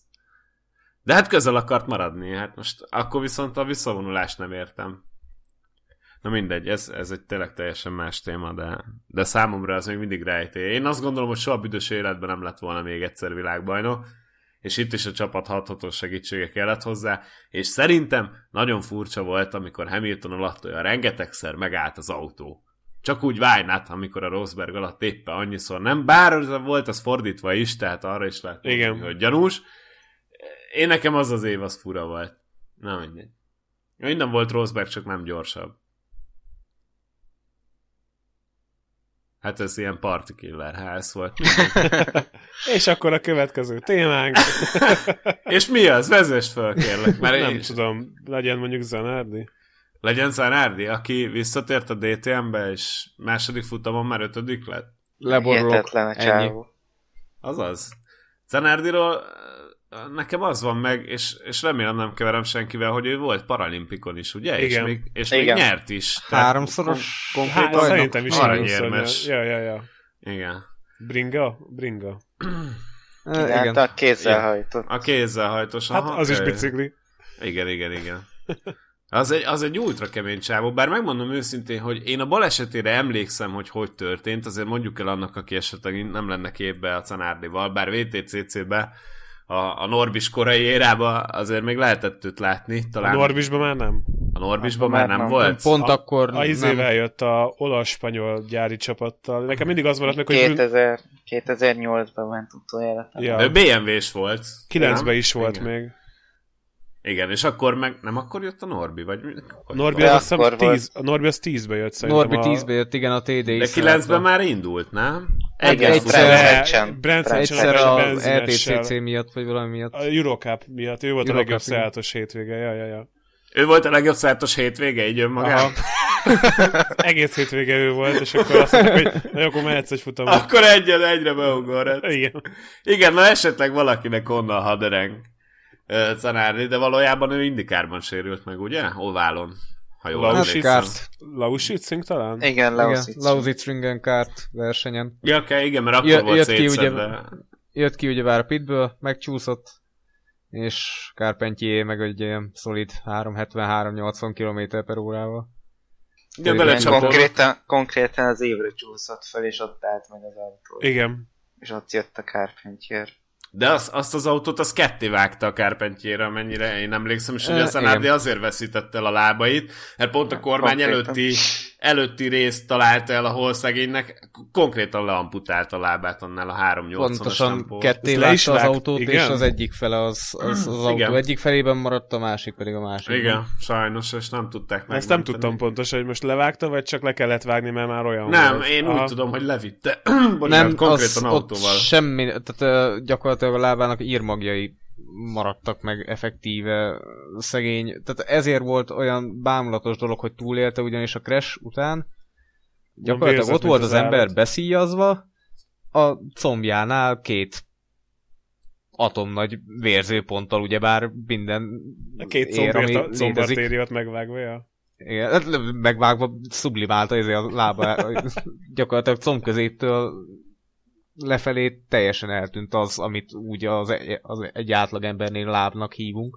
De hát közel akart maradni, hát most akkor viszont a visszavonulást nem értem. Na mindegy, ez egy tényleg teljesen más téma, de számomra ez még mindig rejtély. Én azt gondolom, hogy soha büdös életben nem lett volna még egyszer világbajnok, és itt is a csapat hatható segítsége kellett hozzá, és szerintem nagyon furcsa volt, amikor Hamilton alatt olyan rengetegszer megállt az autó. Csak úgy Vájnát, amikor a Rosberg alatt éppen annyiszor nem, bár volt az fordítva is, tehát arra is lehet mondani, hogy gyanús. Én nekem az év az fura volt. Na mindegy. Minden volt Rosberg, csak nem gyorsabb. Hát ez ilyen party killer ház volt. És akkor a következő témánk. És mi az? Vezess fel, kérlek. Mert nem tudom, legyen mondjuk Zanardi. Legyen Zanardi, aki visszatért a DTM-be, és második futamon már 5. lett. Leborulok. Ennyi. Azaz. Zanardiról nekem az van meg, és remélem nem keverem senkivel, hogy ő volt paralimpikon is, ugye? Igen. És még nyert is. 3-szoros konkrétan szerintem is aranyérmes. Ja. Igen. Bringa? Igen. A kézzel hajtott. A kézzel hajtos. Hát az is bicikli. Igen. Az egy ultra kemény csávó, bár megmondom őszintén, hogy én a balesetére emlékszem, hogy történt, azért mondjuk el annak, aki esetleg nem lenne képbe a Zanardival, bár VTCC-be a Norbis korai érába azért még lehetett őt látni. Talán... A Norbisban már nem. A Norbisban már nem volt? Pont akkor a izével jött a olasz-spanyol gyári csapattal. Nekem mindig az maradt meg, hogy... 2008-ban ment utoljára. Ja. Ő BMW-s volt. 9-ben is volt igen. még. Igen, és akkor meg... Nem akkor jött a Norbi? Vagy... A Norbi az azt hiszem 10-ben jött szerintem. Norbi 10-ben jött, igen, a TD is. De 9-ben már indult, nem? Egyszer a RTCC miatt, vagy valami miatt. A Eurocup miatt. Ő volt a legjobb szállatos hétvége. Ja. Ő volt a legjobb szállatos hétvége, így önmagán? Egész hétvége ő volt, és akkor azt mondjuk, hogy na, akkor mehetsz egy futamot. Akkor egyre beugorhat. Igen, na esetleg valakinek onnan hadereng Zanardi, de valójában ő Indikárban sérült meg, ugye? Oválon. ha jól emlékszem. Lausitzing talán? Igen, Lausitzringen kárt versenyen. Ja, igen, mert akkor volt szétszedve. Jött ki ugyebár a pitből, megcsúszott, és Carpentier meg egy ilyen szolid 370-380 km/h-val. Konkrétan az évre csúszott fel, és ott állt meg az autó. Igen. És ott jött a Carpentier. De azt az autót, az ketté vágta a Carpentierre, amennyire én emlékszem, és hogy a Zanardi azért veszítette el a lábait, mert pont a kormány előtti részt találta el, ahol szegénynek konkrétan leamputált a lábát annál a 380-as pontosan ketté vágta az autót, igen? És az egyik fele az autó igen. Egyik felében maradt, a másik pedig a másik. Igen, sajnos, és nem tudták meg. Ezt nem tudtam pontosan, hogy most levágta, vagy csak le kellett vágni, mert már olyan nem, volt. Én úgy tudom, hogy levitte. Nem, konkrétan autóval. Semmi, tehát gyakorlatilag a lábának írmagjai maradtak meg effektíve, szegény. Tehát ezért volt olyan bámulatos dolog, hogy túlélte, ugyanis a crash után gyakorlatilag ott volt az ember beszíjazva, a combjánál 2 atomnagy vérzőponttal, ugyebár minden ér, ami létezik. 2 szombartériót megvágva, ja? Igen, megvágva sublimálta ezért a lába, gyakorlatilag combközéptől lefelé teljesen eltűnt az, amit úgy az egy átlagembernél lábnak hívunk.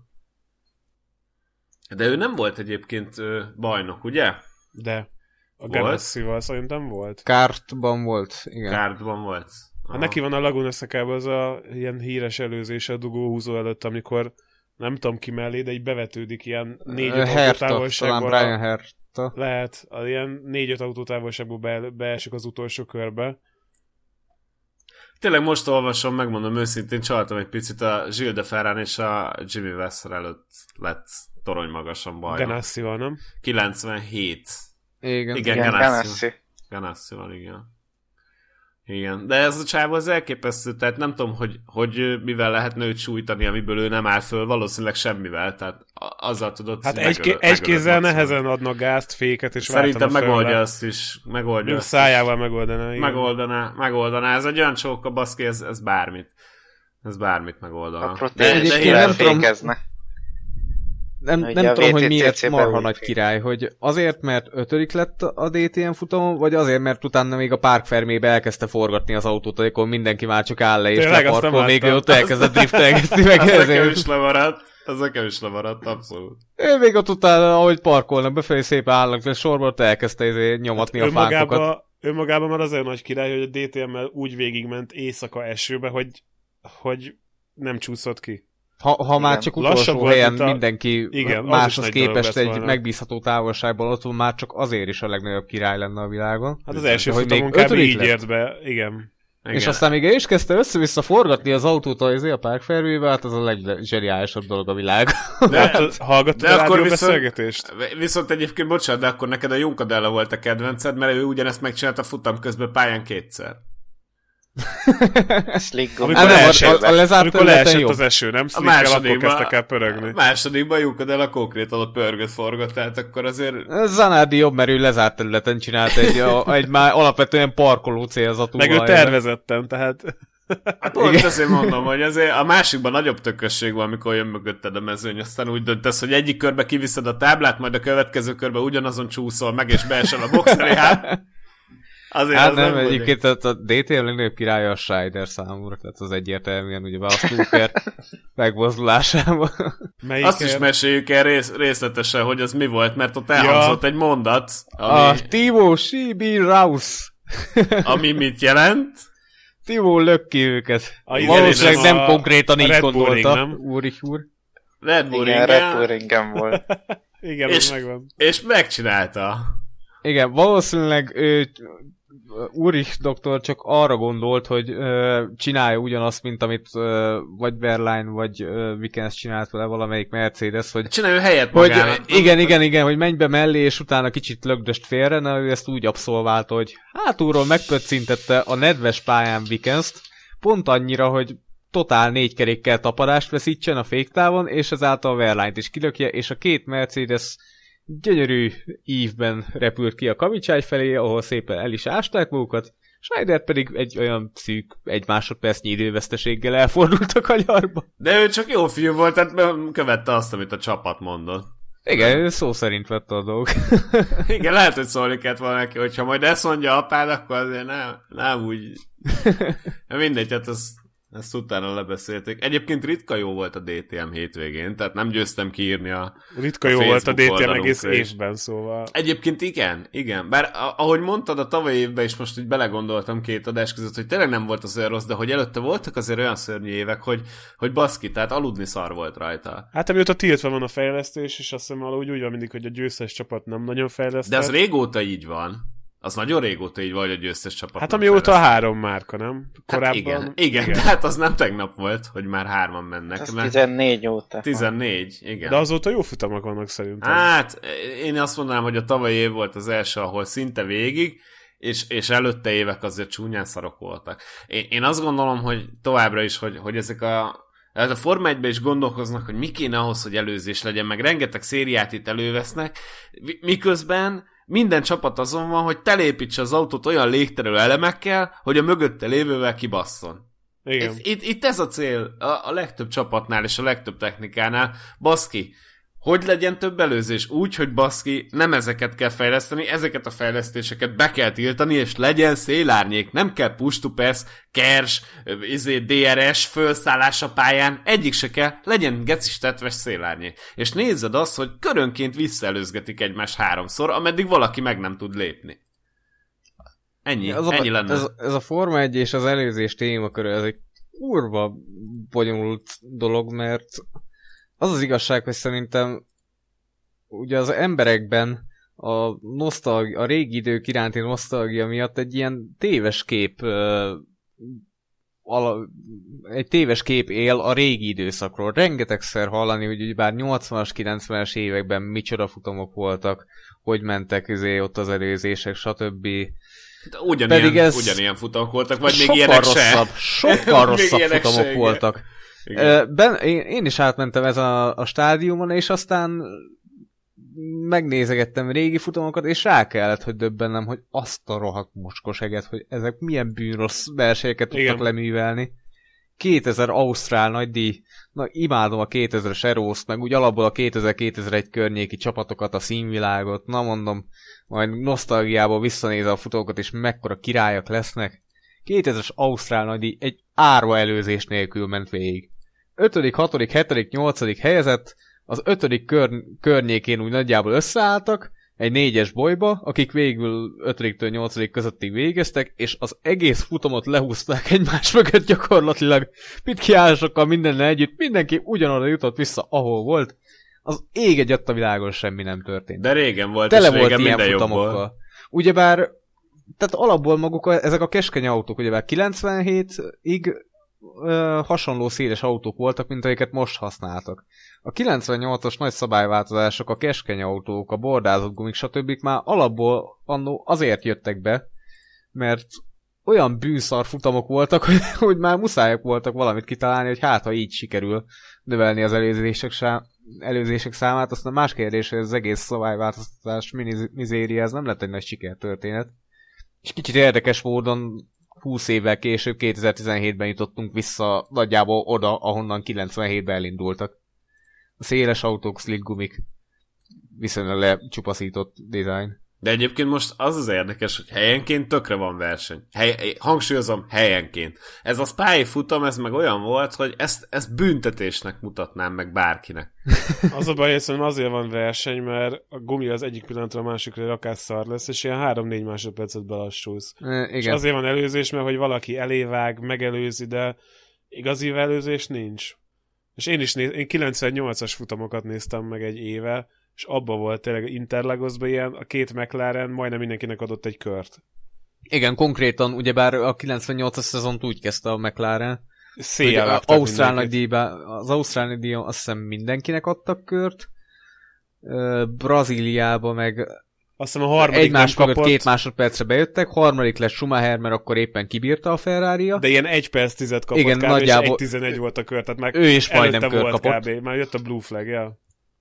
De ő nem volt egyébként bajnok, ugye? De. A Ganassi-val szerintem volt. Kartban volt, igen. Kartban volt. Hát neki van a Laguna Secában az a ilyen híres előzése a dugóhúzó előtt, amikor nem tudom ki mellé, de így bevetődik ilyen 4-5 autótávolságból. Talán Brian Herta. Lehet, ilyen 4-5 autótávolságból beesik az utolsó körbe. Tényleg most olvasom, megmondom őszintén, csaltam egy picit, a Gilles de Ferran és a Jimmy Vasser előtt lett torony magasan bajnok. Ganassi-val, nem? 97. Igen, Ganassi-val, igen. Igen, de ez a csávó az elképesztő, tehát nem tudom, hogy mivel lehetne őt sújtani, amiből ő nem áll föl, valószínűleg semmivel, tehát azzal tudod... Hát egy kézzel nehezen adnak gázt, féket, és szerintem megoldja azt is, megoldja azt szájával is. Megoldaná, ez egy olyan csóka, baszki, ez bármit. Ez bármit megoldana. A protéin fékezne. Nem tudom, hogy miért marha nagy király, hogy azért, mert 5. lett a DTM futamon, vagy azért, mert utána még a Park Fermébe elkezdte forgatni az autót, amikor mindenki már csak áll le, és leparkol, még ő ott elkezdett driftelgetni meg. Az nekem is lemaradt, abszolút. Ő még ott utána, ahogy parkolnak befelé, szépen állnak le sorba, ott elkezdte nyomatni a fánkokat. Önmagában már azért nagy király, hogy a DTM-mel úgy végigment éjszaka esőbe, hogy nem csúszott ki. Ha már csak utolsó helyen mindenki máshoz képest egy megbízható távolságban ott van, már csak azért is a legnagyobb király lenne a világon. Hát az első futamon kb. Így ért be, igen. És aztán még el is kezdte össze-vissza forgatni az autót a Park Fairway-be, hát az a leggeniálisabb dolog a világon. De hallgattad a rádióbeszélgetést? Viszont egyébként, bocsánat, de akkor neked a Juncadella volt a kedvenced, mert ő ugyanezt megcsinálta futam közben pályán 2-szer. Amikor leesett az eső, nem? Slickkel akkor kezdtek el pörögni. A másodikban Juncadella konkrétan ott pörgött forgott, tehát akkor azért... Zanardi jobb, mert ő lezárt területen csinált egy már alapvetően parkoló célzatú. Meg ő tervezetten, tehát... Hát pont azért mondom, hogy azért a másikban nagyobb tökösség van, amikor jön mögötted a mezőny, aztán úgy döntesz, hogy egyik körbe kiviszed a táblát, majd a következő körbe ugyanazon csúszol meg, és beesel a box elé, azért hát nem, egyébként a DTM legnagyobb királya a Scheider számúra, tehát az egyértelműen ugye a Stuker megmozdulásában. Azt is meséljük el részletesen, hogy az mi volt, mert ott elhangzott egy mondat, ami... A Timo Sibi Raus. Ami mit jelent? Timo lök ki őket. Valószínűleg nem konkrétan így gondolta. Úr. Red Bull Ringen volt. Igen, és, megvan. És megcsinálta. Igen, valószínűleg Ulrich doktor csak arra gondolt, hogy csinálja ugyanazt, mint amit vagy Wehrlein, vagy Wickens csinált vele valamelyik Mercedes, hogy... Csinálja helyet magának. Igen, hogy menj be mellé, és utána kicsit lögdöst félre, na ő ezt úgy abszolválta, hogy hátulról megpöccintette a nedves pályán Wickenst, pont annyira, hogy totál 4 kerékkel tapadást veszítsen a féktávon, és ezáltal Wehrleint is kilökje, és a 2 Mercedes gyönyörű ívben repült ki a Kamicságy felé, ahol szépen el is ásták magukat, Schneider pedig egy olyan szűk 1 másodpercnyi időveszteséggel elfordult a kanyarba. De ő csak jó fiú volt, tehát követte azt, amit a csapat mondott. Igen, ő szó szerint vette a dolg. Igen, lehet, hogy szólni kellett volna neki, hogyha majd ezt mondja apád, akkor azért nem úgy... Mindegy, hát ezt utána lebeszélték. Egyébként ritka jó volt a DTM hétvégén, tehát nem győztem kiírni a ritka jó volt a DTM egész évben, szóval. Egyébként igen. Bár ahogy mondtad, a tavalyi évben is most így belegondoltam 2 adás között, hogy tényleg nem volt az olyan rossz, de hogy előtte voltak azért olyan szörnyű évek, hogy baszki, tehát aludni szar volt rajta. Hát amióta tiltva van a fejlesztés, és azt hiszem valahogy úgy van mindig, hogy a győztes csapat nem nagyon fejlesztett. De az régóta így van. Az nagyon régóta így vagy a győztes csapat. Hát amióta a 3 márka, nem? Korábban... Hát igen, de hát az nem tegnap volt, hogy már 3-an mennek. Az 14 óta. 14, igen. De azóta jó futamok vannak szerintem. Hát, én azt mondanám, hogy a tavalyi év volt az első, ahol szinte végig, és előtte évek azért csúnyán szarok voltak. Én azt gondolom, hogy továbbra is, hogy ezek a Forma 1-ben is gondolkoznak, hogy mi kéne ahhoz, hogy előzés legyen, meg rengeteg szériát itt elővesznek, miközben minden csapat azon van, hogy telépítse az autót olyan légterelő elemekkel, hogy a mögötte lévővel kibasszon. Igen. Itt ez a cél a legtöbb csapatnál és a legtöbb technikánál. Baszki, hogy legyen több előzés? Úgy, hogy baszki, nem ezeket kell fejleszteni, ezeket a fejlesztéseket be kell tiltani, és legyen szélárnyék. Nem kell push-to-pass, kers, DRS, fölszállás a pályán, egyik se kell, legyen gecis tetves szélárnyék. És nézzed azt, hogy körönként visszaelőzgetik egymást 3-szor, ameddig valaki meg nem tud lépni. Ennyi lenne. Ez a Forma 1 és az előzés témaköre, ez egy kurva bonyolult dolog, mert az az igazság, hogy szerintem ugye az emberekben a régi idők iránti nosztalgia miatt egy ilyen téves kép él a régi időszakról. Rengetegszer hallani, hogy bár 80-as, 90-es években micsoda futamok voltak, hogy mentek ott az előzések, stb. Ugyanilyen futamok voltak, vagy még ilyenek sokkal rosszabb futamok voltak. Én is átmentem ezen a stádiumon, és aztán megnézegettem régi futamokat, és rá kellett, hogy döbbennem, hogy azt a rohadt mocskos eget, hogy ezek milyen bűnrossz versenyeket tudtak leművelni. 2000 ausztrál nagydíj, imádom a 2000-es Erószt, meg úgy alapból a 2000-2001 környéki csapatokat, a színvilágot, na mondom, majd nosztalgiából visszanézve a futókat, és mekkora királyak lesznek. 2000-es ausztrál nagydíj egy árva előzés nélkül ment végig. 5., 6., 7., 8. helyezett, az 5. környékén úgy nagyjából összeálltak, egy 4-es bolyba, akik végül 5-től 8. közöttig végeztek, és az egész futamot lehúzták egymás mögött gyakorlatilag. Pitkiásokkal mindennel együtt, mindenki ugyanoda jutott vissza, ahol volt. Az ég egyet a világon semmi nem történt. De régen volt, tele és régen volt minden ilyen jobb volt. Ugyebár, tehát alapból maguk ezek a keskeny autók, ugyebár 97-ig hasonló széles autók voltak, mint amiket most használtak. A 98-as nagy szabályváltozások, a keskeny autók, a bordázott gumik, stb. Már alapból annó azért jöttek be, mert olyan bűnszar futamok voltak, hogy már muszájak voltak valamit kitalálni, hogy hát, ha így sikerül növelni az előzések számát, aztán más kérdés, hogy az egész szabályváltoztatás mizéria, ez nem lett egy nagy sikertörténet. És kicsit érdekes módon 20 évvel később, 2017-ben jutottunk vissza nagyjából oda, ahonnan 97-ben elindultak. A széles autók, slick gumik, viszonylag lecsupaszított design. De egyébként most az érdekes, hogy helyenként tökre van verseny. Hangsúlyozom, helyenként. Ez a Spy futam, ez meg olyan volt, hogy ezt büntetésnek mutatnám meg bárkinek. Az a baj, hogy szerintem azért van verseny, mert a gumi az egyik pillanatra a másikra rakásszar lesz, és ilyen 3-4 másodpercet belassulsz. Igen. És azért van előzés, mert hogy valaki elévág, megelőzi, de igazi előzés nincs. És én 98-as futamokat néztem meg egy éve, és abban volt tényleg Interlagosban ilyen, a 2 McLaren majdnem mindenkinek adott egy kört. Igen, konkrétan, ugyebár a 98-as szezont úgy kezdte a McLaren, széjjel az Ausztrál nagydíjon azt hiszem mindenkinek adtak kört, Brazíliában meg azt hiszem a harmadik egymás nem mögött 2 másodpercre bejöttek, harmadik lett Schumacher, mert akkor éppen kibírta a Ferrari-ja. De ilyen 1 perc 10 kapott, igen, kb. nagyjából... És 1.11 volt a kör, tehát már ő is majdnem kör kapott. Kb. Már jött a blue flag, ja.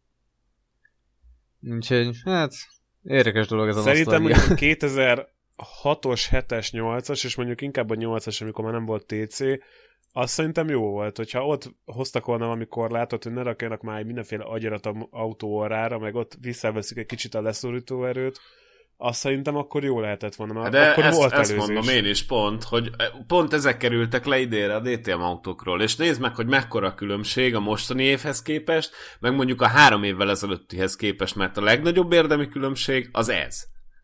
Úgyhogy, hát, érdekes dolog ez a szerintem mondjuk a 2006-os, 7-es, 8-as, és mondjuk inkább a 8-as, amikor már nem volt TC, Azt szerintem jó volt, hogyha ott hoztak volna valami korlátot, hogy ne rakjanak már mindenféle agyarat a autó orrára, meg ott visszaveszik egy kicsit a leszorító erőt, azt szerintem akkor jó lehetett volna. De akkor ezt, volt ezt mondom én is hogy pont ezek kerültek le idénre a DTM autókról, és nézd meg, hogy mekkora különbség a mostani évhez képest, meg mondjuk a 3 évvel ezelőttihez képest, mert a legnagyobb érdemi különbség az ez.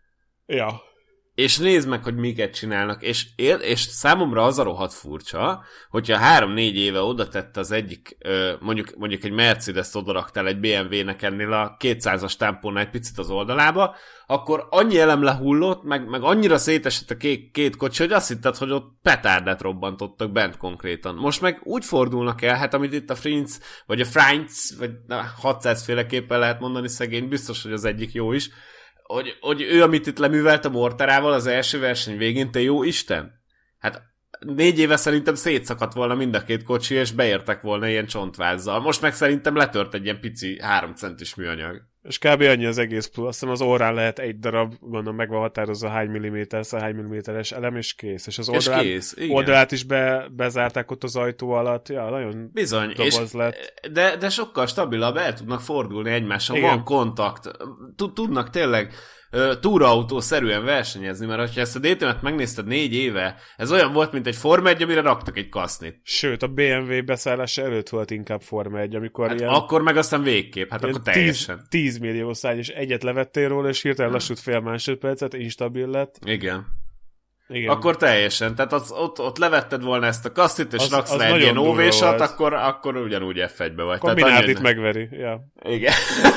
Ja. És nézd meg, hogy miket csinálnak, és számomra az a rohadt furcsa, hogyha 3-4 éve oda tette az egyik, mondjuk egy Mercedes-t odaraktál egy BMW-nek ennél a 200-as támpónál egy picit az oldalába, akkor annyi elem lehullott, meg annyira szétesett a két kocsi, hogy azt hitted, hogy ott petárdát robbantottak bent konkrétan. Most meg úgy fordulnak el, hát amit itt a Frinz, vagy a Freinz, vagy 600 féleképpen lehet mondani szegény, biztos, hogy az egyik jó is, hogy ő, amit itt leművelt a Mortarával az első verseny végén, te jó Isten? Hát 4 éve szerintem szétszakadt volna mind a két kocsi, és beértek volna ilyen csontvázzal. Most meg szerintem letört egy ilyen pici 3 centis műanyag. És kb. Annyi az egész plusz. Azt hiszem az orrán lehet egy darab, mondom, meg van határozva hány milliméteres elem, és kész. És az oldalát is bezárták ott az ajtó alatt. Ja, nagyon bizony, doboz lett. De sokkal stabilabb, el tudnak fordulni egymással, van kontakt. Tudnak tényleg túraautószerűen versenyezni, mert ha ezt a DTM-et megnézted 4 éve, ez olyan volt, mint egy Forma 1, amire raktak egy kasznit. Sőt, a BMW beszállása előtt volt inkább Forma 1, amikor hát ilyen... Akkor meg aztán végképp, hát akkor teljesen. 10 millió szány, és egyet levettél róla, és hirtelen lassult fél másodpercet, instabil lett. Igen. Akkor teljesen. Tehát ott levetted volna ezt a kasztit, és raksz le egy ilyen óvésat, akkor ugyanúgy F1-be vagy. Kombináltit megveri. Ja. Igen.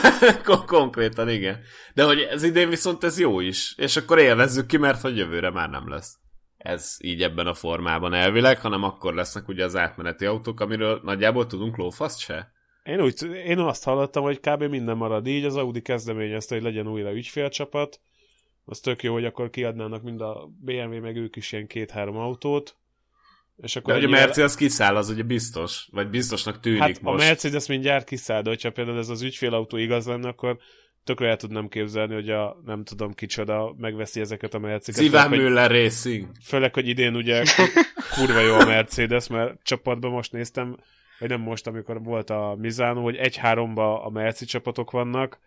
Konkrétan igen. De hogy ez idén viszont ez jó is. És akkor élvezzük ki, mert hogy jövőre már nem lesz. Ez így ebben a formában elvileg, hanem akkor lesznek ugye az átmeneti autók, amiről nagyjából tudunk lófaszt se. Én azt hallottam, hogy kb. Minden marad így, az Audi kezdeményezte, hogy legyen újra ügyfélcsapat. Az tök jó, hogy akkor kiadnának mind a BMW, meg ők is ilyen 2-3 autót. És akkor de hogy a Mercedes kiszáll, az ugye biztos? Vagy biztosnak tűnik hát most? A Mercedes mindjárt kiszáll, de hogyha például ez az ügyfélautó igaz lenne, akkor tökre el tudnám képzelni, hogy a nem tudom kicsoda megveszi ezeket a Mercedes. Sziván Müller Racing. Főleg, hogy idén ugye kurva jó a Mercedes, mert csapatban most néztem, vagy nem most, amikor volt a Misano, hogy 1-3-ba a Merci csapatok vannak.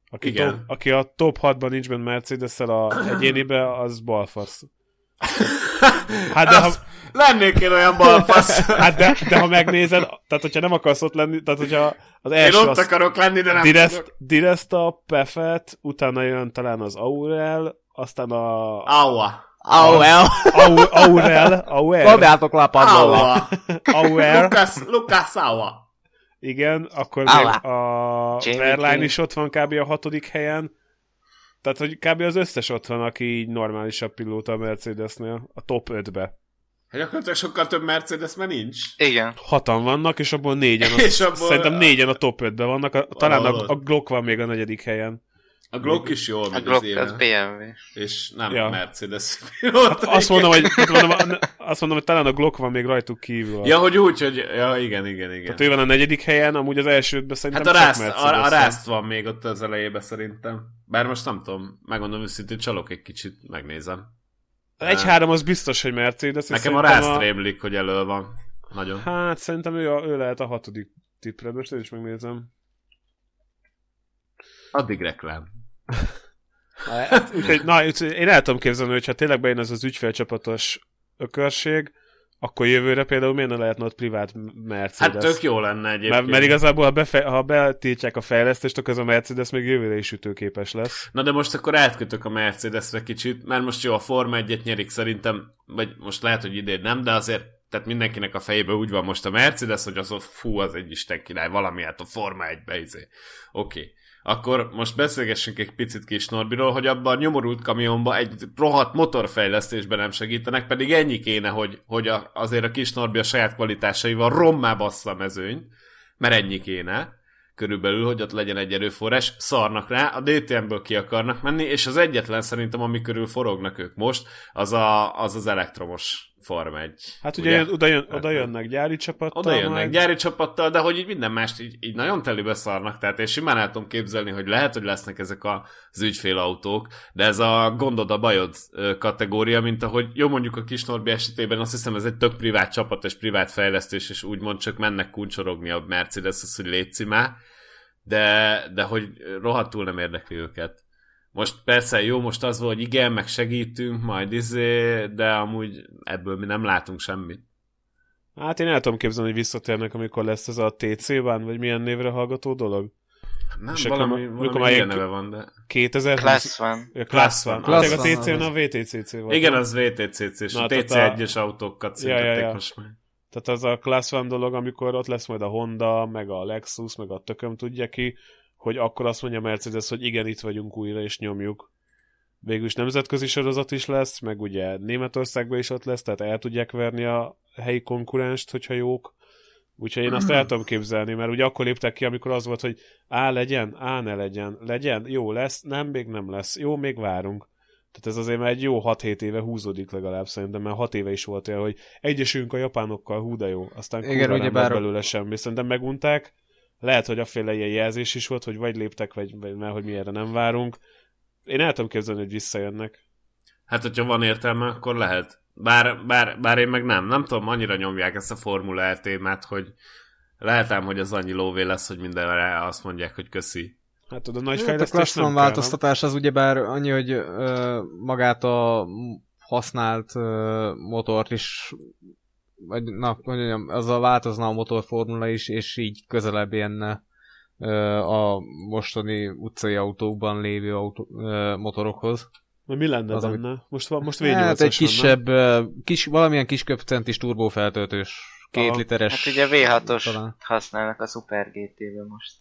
Aki a top 6-ban nincs benne Mercedes-szel a egyénibe, az balfasz. Hát de lennék én olyan balfasz. Hát de ha megnézed, tehát hogyha nem akarsz ott lenni, tehát hogyha az első én ott akarok lenni, de nem tudok. Direst a Pefet, utána jön talán az Aurel, aztán a... Aurel. Dobjátok le a padlóra. Lucas Aua. Igen, akkor még a Verline is ott van kb. A 6. helyen. Tehát, hogy kb. Az összes ott van, aki így normálisabb pilóta a Mercedesnél, a top 5-be. Hát akkor sokkal több Mercedes már nincs. Igen. 6-an vannak, és abból 4-en szerintem 4-en a top 5-ben vannak. Talán a Glock van még a 4. helyen. A Glock is jól megy az éven. A Glock az BMW. És nem Mercedes pilóta. Hát azt mondom, hogy talán a Glock van még rajtuk kívül. Ja, hogy úgy, hogy... Ja, igen. Tehát ő van a 4. helyen, amúgy az első 5-ben szerintem hát csak Mercedes. A Rust van még ott az elejében szerintem. Bár most nem tudom, megmondom őszintén, csalok egy kicsit, megnézem. 1-3 az biztos, hogy Mercedes. Nekem a Rust rémlik, hogy elől van. Nagyon. Hát szerintem ő lehet a 6. tippre, most én is megnézem. Addig reklám. Úgyhogy én el tudom képzelni, hogyha tényleg bejön ez az ügyfélcsapatos ökörség, akkor jövőre például miért ne lehetne ott privát Mercedes? Hát tök jó lenne egyébként. Mert igazából, ha betiltják a fejlesztést, akkor ez a Mercedes még jövőre is ütőképes lesz. Na de most akkor átkötök a Mercedesre kicsit, mert most jó, a Forma 1-et nyerik szerintem, vagy most lehet, hogy idén nem, de azért tehát mindenkinek a fejében úgy van most a Mercedes, hogy az az egy isten király, valami hát a Forma 1-be Oké. Akkor most beszélgessünk egy picit kis Norbiról, hogy abban a nyomorult kamionban egy rohadt motorfejlesztésben nem segítenek, pedig ennyi kéne, hogy azért a kis Norbi a saját kvalitásaival rommá bassza a mezőny, mert ennyi kéne körülbelül, hogy ott legyen egy erőforrás, szarnak rá, a DTM-ből ki akarnak menni, és az egyetlen szerintem, ami körül forognak ők most, az az elektromos Forma 1. Hát ugye oda jönnek gyári csapattal. Oda jönnek gyári csapattal, de hogy így minden mást így nagyon telibe szarnak, tehát én simán el tudom képzelni, hogy lehet, hogy lesznek ezek az ügyfélautók, de ez a gondod a bajod kategória, mint ahogy jó mondjuk a Kis Norbi esetében azt hiszem ez egy tök privát csapat és privát fejlesztés, és úgymond csak mennek kuncsorogni a Mercedes, az, hogy létszi már, de hogy rohadtul nem érdekli őket. Most persze jó, most az volt, hogy igen, meg segítünk, majd de amúgy ebből mi nem látunk semmit. Hát én el tudom képzelni, hogy visszatérnek, amikor lesz ez a TC-ban, vagy milyen névre hallgató dolog. Nem, valami ilyen neve van, de... 2020... Class van. Class van. A TC-n a VTCC volt. Igen, az VTCC, és a TC1-es autókat szintették most már. Tehát az a Class van dolog, amikor ott lesz majd a Honda, meg a Lexus, meg a tököm tudja ki, hogy akkor azt mondja Mercedes, hogy igen, itt vagyunk újra, és nyomjuk. Végülis nemzetközi sorozat is lesz, meg ugye Németországban is ott lesz, tehát el tudják verni a helyi konkurenst, hogyha jók. Úgyhogy én azt el tudom képzelni, mert ugye akkor léptek ki, amikor az volt, hogy legyen, ne legyen, jó lesz, nem, még nem lesz, jó, még várunk. Tehát ez azért már egy jó 6-7 éve húzódik legalább szerintem, mert 6 éve is volt olyan, hogy egyesülünk a japánokkal, hú de jó, aztán kurva nem lett belőle semmi. Szerintem megunták. Lehet, hogy afféle ilyen jelzés is volt, hogy vagy léptek, vagy mert hogy mi erre nem várunk. Én el tudom képzelni, hogy visszajönnek. Hát, hogyha van értelme, akkor lehet. Bár én meg nem. Nem tudom, annyira nyomják ezt a Formula E témát, hogy lehet ám, hogy az annyi lóvé lesz, hogy mindenre azt mondják, hogy köszi. Hát a nagy fejlesztés a Class 1 változtatás az ugyebár annyi, hogy magát a használt motort is vagy mondjam, azzal változna a motorformula is, és így közelebb jönne a mostani utcai autókban lévő motorokhoz. Na mi lenne az, benne? Most V8-as hát egy kisebb, valamilyen kis köpcentis turbófeltöltős, 2 literes. Hát ugye V6-os használnak a Super GT-ben most.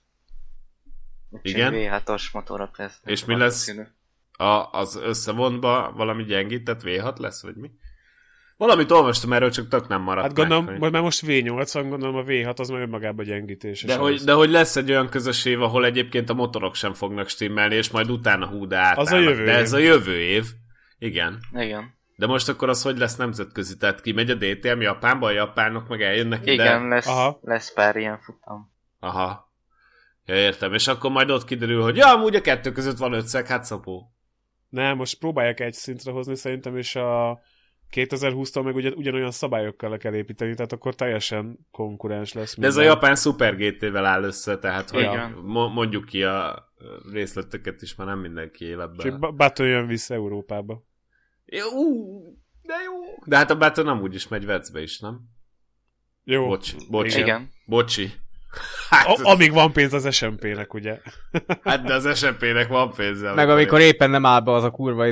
Igen? V6-os motorok lesz. És mi lesz? Az összevontba valami gyengített V6 lesz, vagy mi? Valamit olvastam erről, csak tök nem maradt. Hát gondolom, hogy már most V8 van, gondolom a V6 az már önmagában gyengítés. De hogy lesz egy olyan közös év, ahol egyébként a motorok sem fognak stimmelni, és majd utána húda átállnak. Az a jövő de év. Ez a jövő év. Igen. Igen. De most akkor az hogy lesz nemzetközi? Tehát kimegy a DTM Japánba, a japánok meg eljönnek ide? Igen, lesz pár ilyen futam. Aha. Ja, értem. És akkor majd ott kiderül, hogy ja, amúgy a kettő között van 5 szeg, hát szapó. Nem, most próbálják egy szintre hozni szerintem, és a 2020-tól meg ugyanolyan szabályokkal kell építeni, tehát akkor teljesen konkurens lesz. De ez a japán Super GT-vel áll össze, tehát hogy mondjuk ki a részleteket is, már nem mindenki él ebben. Csak Button jön vissza Európába. Jó, de jó. De hát a Button nem úgyis megy Vecbe is, nem? Jó. Bocsi. Igen. Bocsi. Hát, amíg van pénz az SMP-nek, ugye? Hát de az SMP-nek van pénze. Meg amikor éppen nem áll be az a kurva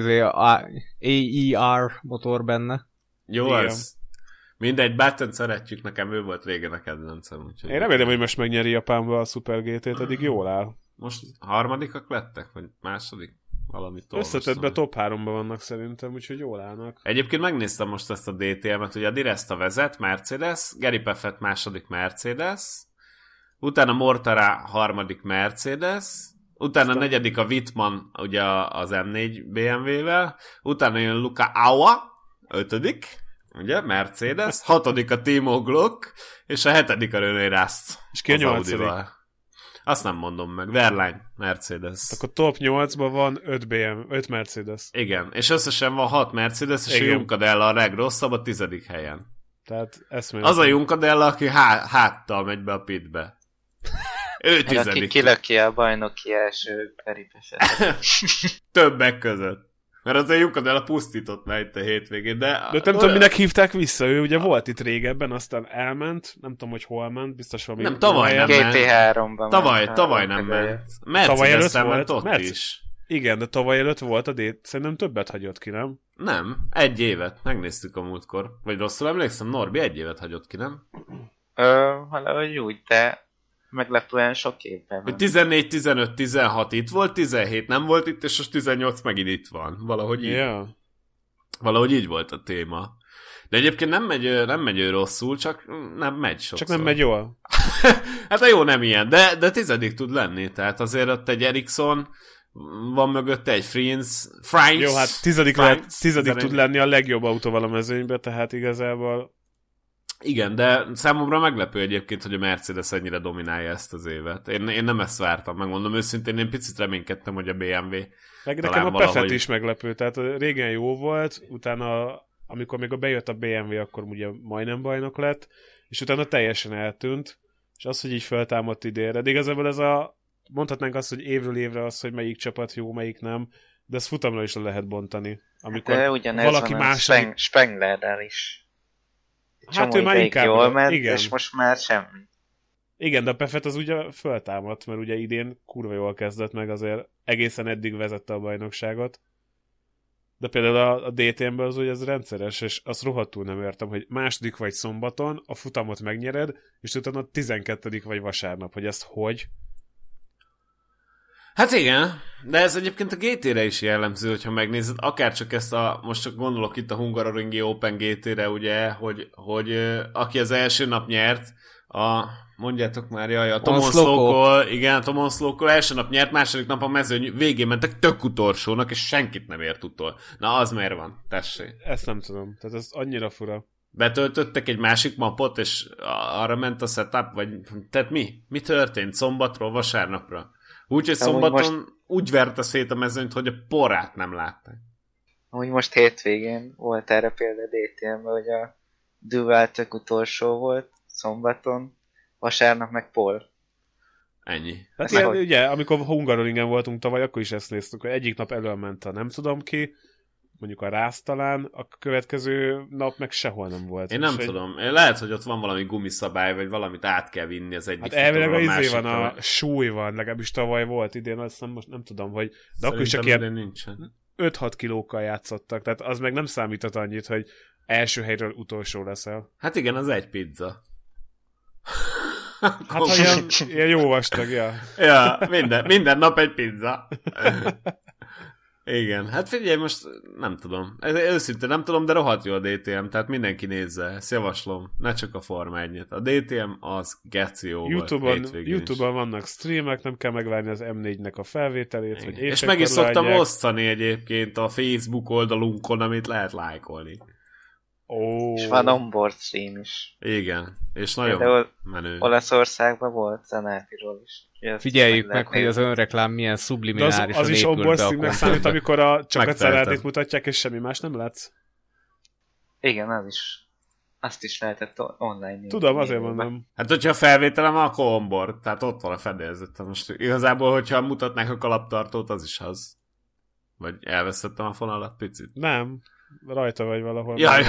AER motor benne. Jó igen. Az. Mindegy, Button szeretjük, nekem ő volt régen a kedvencem. Úgyhogy én remélem, hogy most megnyeri Japánba a Super GT-t, eddig jól áll. Most harmadikak lettek, vagy második? Valamit összetettben top 3-ban vannak szerintem, úgyhogy jól állnak. Egyébként megnéztem most ezt a DTM-et, ugye a Di Resta vezet, Mercedes, Gary Paffett második Mercedes, utána Mortara harmadik Mercedes, utána negyedik a Wittmann ugye az M4 BMW-vel, utána jön Luca Aua, ötödik, ugye, Mercedes, hatodik a Timo Glock, és a hetedik a René Rast. És ki a nyolcadik? Azt nem mondom meg. Verline, Mercedes. Akkor top 8-ban van 5 Mercedes. Igen, és összesen van 6 Mercedes, és igen. A Juncadella a legrosszabb a 10. helyen. Tehát az a Juncadella, aki háttal megy be a pitbe. Ő 10. Aki kilöki a bajnoki első peripesetet. Többek között. Mert azért Juncadella pusztított már itt a hétvégén, de nem tudom, minek hívták vissza. Ő ugye volt itt régebben, aztán elment, nem tudom, hogy hol ment, biztos valami... Nem, tavaly nem ment. GT3-ban tavaly nem ment. Tavaly előtt ment ott is. Igen, de tavaly előtt volt a szerintem többet hagyott ki, nem? Nem, 1 évet. Megnéztük a múltkor. Vagy rosszul emlékszem, Norbi 1 évet hagyott ki, nem? Valahogy úgy, de meglepően sok évben van. 14, 15, 16 itt volt, 17 nem volt itt, és most 18 megint itt van. Valahogy így. Yeah. Valahogy így volt a téma. De egyébként nem megy ő rosszul, csak nem megy sokszor. Csak nem megy jól. Hát a jó nem ilyen, de 10. tud lenni. Tehát azért ott egy Ericsson, van mögötte egy Friends. Jó, hát tizedik tud lenni a legjobb autóval a mezőnybe, tehát igazából... Igen, de számomra meglepő egyébként, hogy a Mercedes ennyire dominálja ezt az évet. Én nem ezt vártam, megmondom őszintén, én picit reménykedtem, hogy a BMW nekem a Pefet is meglepő, tehát régen jó volt, utána, amikor még bejött a BMW, akkor ugye majdnem bajnok lett, és utána teljesen eltűnt, és az, hogy így feltámadt idénre. De igazából ez mondhatnánk azt, hogy évről évre az, hogy melyik csapat jó, melyik nem, de ezt futamra is le lehet bontani. Amikor valaki más... Spenglerrel is. Hát ő már inkább jól ment, igen. És most már semmi. Igen, de a Pefet az ugye föltámadt, mert ugye idén kurva jól kezdett meg, azért egészen eddig vezette a bajnokságot. De például a DTM-ben az ugye ez rendszeres, és azt rohadtul nem értem, hogy második vagy szombaton, a futamot megnyered, és utána 12. vagy vasárnap, hogy ezt hogy? Hát igen, de ez egyébként a GT-re is jellemző, hogyha megnézed, akárcsak ezt most csak gondolok itt a Hungaroringi Open GT-re, ugye, hogy aki az első nap nyert, mondjátok már, a Tomon Slowkol, igen, a Tomon Slowkol első nap nyert, második nap a mezőny végén mentek tök utolsónak, és senkit nem ért utol. Na, az miért van? Tessék. Ezt nem tudom, tehát ez annyira fura. Betöltöttek egy másik mapot, és arra ment a setup, vagy tehát mi? Mi történt szombatról vasárnapra? Úgyhogy szombaton úgy verte szét a mezőnyt, hogy a porát nem látták. Amúgy most hétvégén volt erre példa DTM-ben, hogy a Duval tök utolsó volt szombaton, vasárnap meg Paul. Ennyi. Hát ilyen, ugye, amikor Hungaroringen voltunk tavaly, akkor is ezt néztük, hogy egyik nap előment a nem tudom ki, mondjuk a Rász talán, a következő nap meg sehol nem volt. Én nem tudom. Lehet, hogy ott van valami gumiszabály, vagy valamit át kell vinni az egyik. Hát elvileg a izé van, a súly van, legalábbis tavaly volt idén, azt most nem tudom, hogy... De akkor is csak ilyen 5-6 kilókkal játszottak, tehát az meg nem számított annyit, hogy első helyről utolsó leszel. Hát igen, az egy pizza. Hát ha ilyen jó vastag, ja. Ja, minden nap egy pizza. Igen, hát figyelj, most nem tudom. Őszintén nem tudom, de rohadt jó a DTM, tehát mindenki nézze, ezt javaslom. Ne csak a Forma 1-et. A DTM az geci jó YouTube-on vannak streamek, nem kell megvárni az M4-nek a felvételét. Hogy és meg is szoktam osztani egyébként a Facebook oldalunkon, amit lehet lájkolni. És van onboard stream is. Igen, és nagyon menő. Olaszországban volt Zanátiról is. Figyeljük meg, hogy az önreklám milyen subliminárisan az is onboard streamnek számít, amikor csak a szereltét mutatják, és semmi más nem látsz? Igen, az is. Azt is lehetett online. Tudom, azért mondom. Hát, hogyha felvételem, akkor onboard. Tehát ott van a fedélzet. Most igazából, hogyha mutatnák a kalaptartót, az is az. Vagy elvesztettem a fonalat picit? Nem. Rajta vagy valahol. Ja,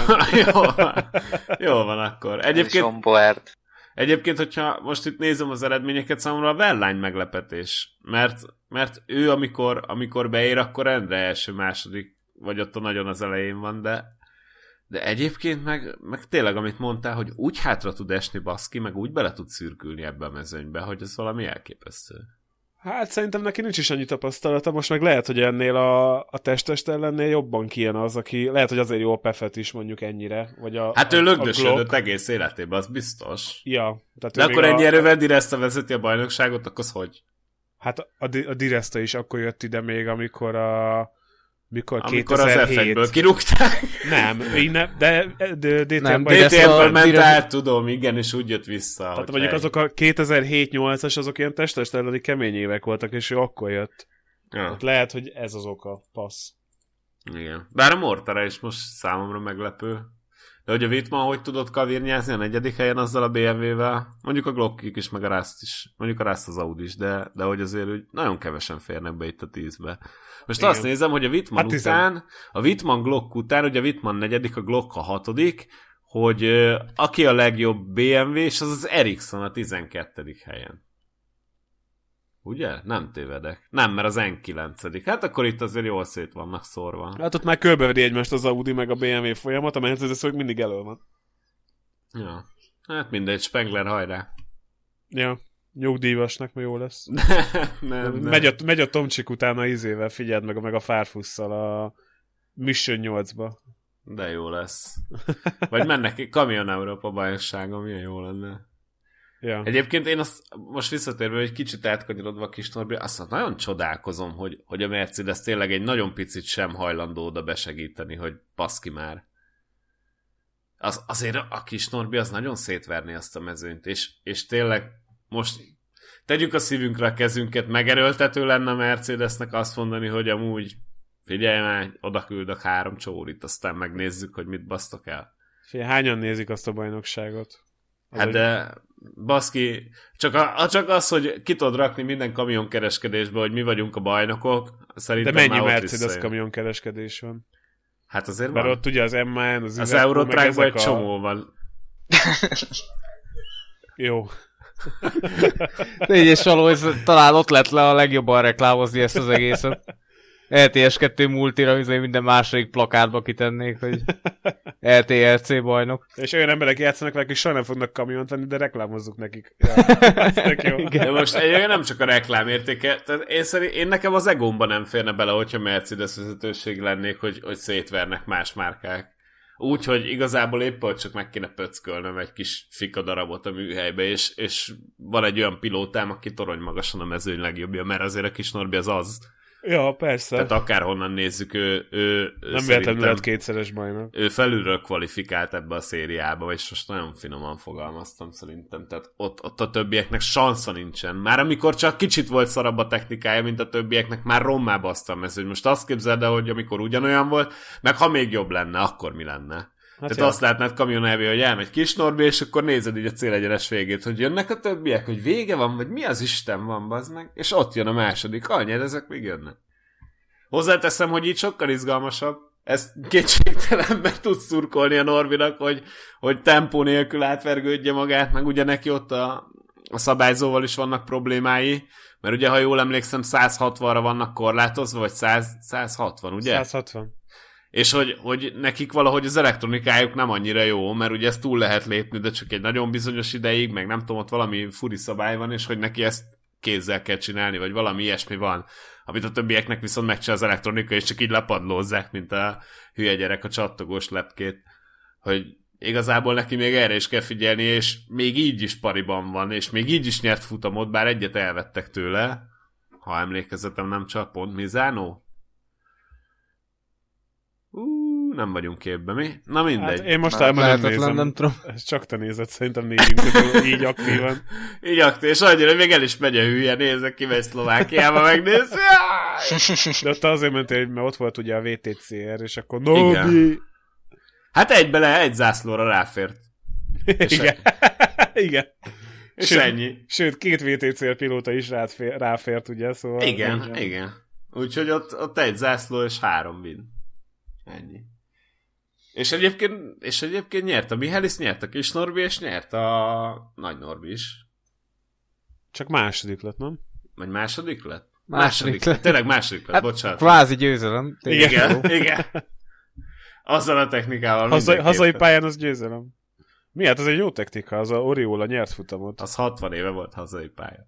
jó van akkor. Egyébként, hogyha most itt nézem az eredményeket, számomra a Verlány meglepetés. Mert ő, amikor beér, akkor rendre első, második, vagy ott nagyon az elején van, de egyébként meg tényleg, amit mondtál, hogy úgy hátra tud esni baszki, meg úgy bele tud szürkülni ebbe a mezőnybe, hogy ez valami elképesztő. Hát szerintem neki nincs is annyi tapasztalata, most meg lehet, hogy ennél a test ellennél jobban kijön az, aki lehet, hogy azért jó a Pefet is mondjuk ennyire. Vagy hát ő lögdösödött egész életében, az biztos. Ja. De akkor ennyi erővel Diresta vezeti a bajnokságot, akkor az hogy? Hát a Diresta is akkor jött ide még, amikor amikor 2007... az F1-ből kirúgták. De DTM-ből ment át, tudom, igen, és úgy jött vissza. Tehát mondjuk azok a 2007-8-as, azok ilyen testest elleni kemény évek voltak, és ő akkor jött. Ja. Hát lehet, hogy ez az oka, passz. Igen. Bár a Mortara is most számomra meglepő. De hogy a Wittmann hogy tudott kavírnyázni a 4. helyen azzal a BMW-vel? Mondjuk a Glockik is, meg a Rust is. Mondjuk a Rust az Audi is, de hogy azért úgy nagyon kevesen férnek be itt a 10-be. Most igen. Azt nézem, hogy a Wittmann után, a Wittmann Glock után, ugye a Wittmann 4., a Glock a 6., hogy aki a legjobb BMW, és az Ericsson a 12. helyen. Ugye? Nem tévedek. Nem, mert az N9. Hát akkor itt azért jól szét vannak szórva. Hát ott már körbeveri egymást az Audi meg a BMW folyamat, a Mercedes hogy mindig elő van. Ja. Hát mindegy, Spengler, hajrá. Ja. Nyugdíjasnak, mert jó lesz. nem. Megy a Tomcsik utána izével, figyeld meg a Farfusszal a Mission 8-ba. De jó lesz. Vagy mennek Kamion Európa bajnokságon, milyen jó lenne. Ja. Egyébként én azt most visszatérve, hogy kicsit átkanyarodva a kis Norbi, azt nagyon csodálkozom, hogy a Mercedes tényleg egy nagyon picit sem hajlandó oda besegíteni, hogy baszki már. Azért a kis Norbi az nagyon szétverni azt a mezőnyt, és tényleg most tegyük a szívünkre a kezünket, megerőltető lenne a Mercedesnek azt mondani, hogy amúgy figyelj már, oda küldök 3 csórit, aztán megnézzük, hogy mit basztok el. Hányan nézik azt a bajnokságot? Hát de baszki, csak az, hogy ki tudod rakni minden kamionkereskedésbe, hogy mi vagyunk a bajnokok, szerintem de mennyi Mercedes kamionkereskedés van? Hát azért van. Mert ott ugye az MAN, az Eurotrackban egy csomó van. Jó. Négy és Salói talán ott lett le a legjobban reklámozni ezt az egészet. LTS2 multira minden második plakátba kitennék, hogy LTRC bajnok. És olyan emberek játszanak vele, akik soha nem fognak kamiont venni, de reklámozzuk nekik. Ja, jó. De most nem csak a reklám értéke, tehát én nekem az egómban nem férne bele, hogyha Mercedes vezetőség lennék, hogy szétvernek más márkák. Úgyhogy igazából éppen csak meg kéne pöckölnöm egy kis fika darabot a műhelybe, és van egy olyan pilótám, aki torony magasan a mezőny legjobbja, mert azért a kis Norbi az. Ja, persze. Tehát akárhonnan nézzük, ő nem véletlenül lett 2-szeres bajnok. Ő felülről kvalifikált ebbe a szériába, és most nagyon finoman fogalmaztam szerintem. Tehát ott a többieknek sansza nincsen. Már amikor csak kicsit volt szarabb a technikája, mint a többieknek, már rommá baszta a mezőny. Most azt képzeld el, hogy amikor ugyanolyan volt, meg ha még jobb lenne, akkor mi lenne? Hát tehát azt látnád kamion elvé, hogy elmegy kis Norbi, és akkor nézed így a célegyenes végét, hogy jönnek a többiek, hogy vége van, vagy mi az Isten van, bazd meg, és ott jön a második. Anyád, ezek még jönnek. Hozzáteszem, hogy így sokkal izgalmasabb. Ez kétségtelen, mert tudsz szurkolni a Norbinak, hogy tempó nélkül átvergődje magát, meg ugye neki ott a szabályzóval is vannak problémái, mert ugye, ha jól emlékszem, 160-ra vannak korlátozva, vagy 160, ugye? 160. És hogy nekik valahogy az elektronikájuk nem annyira jó, mert ugye ezt túl lehet lépni, de csak egy nagyon bizonyos ideig, meg nem tudom, ott valami furi szabály van, és hogy neki ezt kézzel kell csinálni, vagy valami ilyesmi van, amit a többieknek viszont megcsinál az elektronika, és csak így lepadlózzák, mint a hülye gyerek a csattogós lepkét, hogy igazából neki még erre is kell figyelni, és még így is pariban van, és még így is nyert futamot, bár egyet elvettek tőle, ha emlékezetem nem csak pont Misano. Nem vagyunk képben, mi? Na mindegy. Hát én most nem nézem. Nem tudom. Ez csak te nézed, szerintem négyünk közül így aktívan. Így aktív, és annyira, hogy még el is megy a hülye, nézek ki, megy Szlovákiába megnézni. De ott azért mentél, mert ott volt ugye a VTCR, és akkor Norbi. Hát egy zászlóra ráfért. Igen. Igen. És ennyi. Sőt, 2 VTCR pilóta is ráfért, ugye, szóval... Igen. Úgyhogy ott egy zászló és 3 win. Ennyi. És egyébként nyert a Mihális, nyert a kis Norbi, és nyert a nagy Norbi is. Csak második lett, nem? Vagy második lett? Második lett. Tényleg második lett, hát, bocsánat. Kvázi győzelem. Igen. Azzal a technikával. Hazai pályán az győzelem. Mi? Hát ez egy jó technika, az a Oriola nyert futamot. Az 60 éve volt hazai pálya.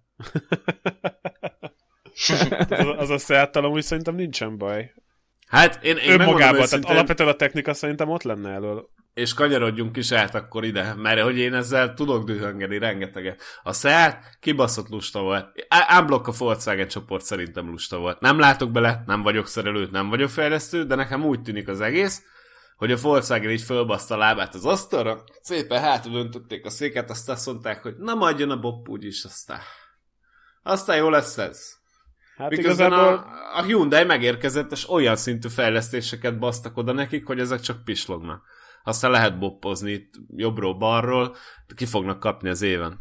az a Seattal amúgy szerintem nincsen baj. Hát én önmagában, tehát alapvetően a technika szerintem ott lenne elől. És kanyarodjunk is át akkor ide, mert hogy én ezzel tudok dühöngeni rengeteget. A Seat kibaszott lusta volt. Unblock a Volkswagen csoport szerintem lusta volt. Nem látok bele, nem vagyok szerelő, nem vagyok fejlesztő, de nekem úgy tűnik az egész, hogy a Volkswagen így fölbaszta a lábát az asztalra, szépen hátul öntötték a széket, azt mondták, hogy na majd jön a Bob úgyis, aztán jó lesz ez. Hát miközben igazából... a Hyundai megérkezett, és olyan szintű fejlesztéseket basztak oda nekik, hogy ezek csak pislognak. Aztán lehet boppozni itt jobbról-balról, ki fognak kapni az éven.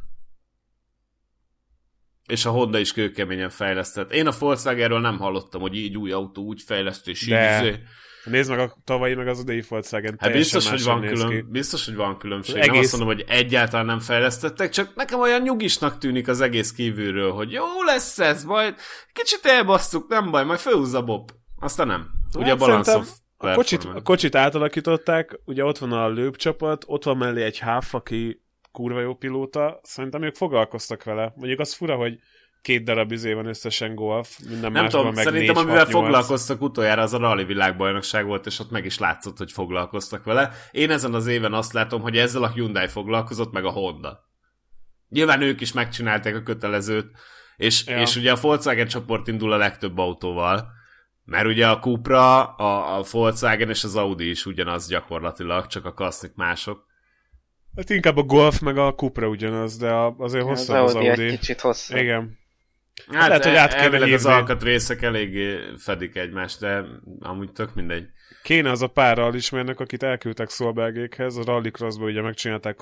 És a Honda is kőkeményen fejlesztett. Én a Volkswagenről nem hallottam, hogy így új autó, úgy fejlesztés, így nézd meg a tavalyi, meg az idei Volkswagen. Hát biztos, hogy van különbség. Nem azt mondom, hogy egyáltalán nem fejlesztettek, csak nekem olyan nyugisnak tűnik az egész kívülről, hogy jó lesz ez, majd kicsit elbasztuk, nem baj, majd felhúzza Bob. Aztán nem. Ugye a Balance of a kocsit átalakították, ugye ott van a Loeb csapat, ott van mellé egy Huff, aki kurva jó pilóta, szerintem ők foglalkoztak vele. Mondjuk az fura, hogy 2 darab van összesen golf, minden nem másban tudom, meg szerintem 4, amivel 6, 8. foglalkoztak utoljára, az a rally világbajnokság volt, és ott meg is látszott, hogy foglalkoztak vele. Én ezen az éven azt látom, hogy ezzel a Hyundai foglalkozott, meg a Honda. Nyilván ők is megcsinálták a kötelezőt, és ugye a Volkswagen csoport indul a legtöbb autóval, mert ugye a Cupra, a Volkswagen és az Audi is ugyanaz gyakorlatilag, csak a klasszik mások. Hát inkább a Golf meg a Cupra ugyanaz, de azért hosszabb az Audi. Egy kicsit hosszabb. Igen. Hát lehet, hogy át kéne hívni. Az alkatrészek eléggé fedik egymást, de amúgy tök mindegy. Kéne az a pár rallismernek, akit elküldtek Solbergékhez, a Rallycrossban ugye megcsinálták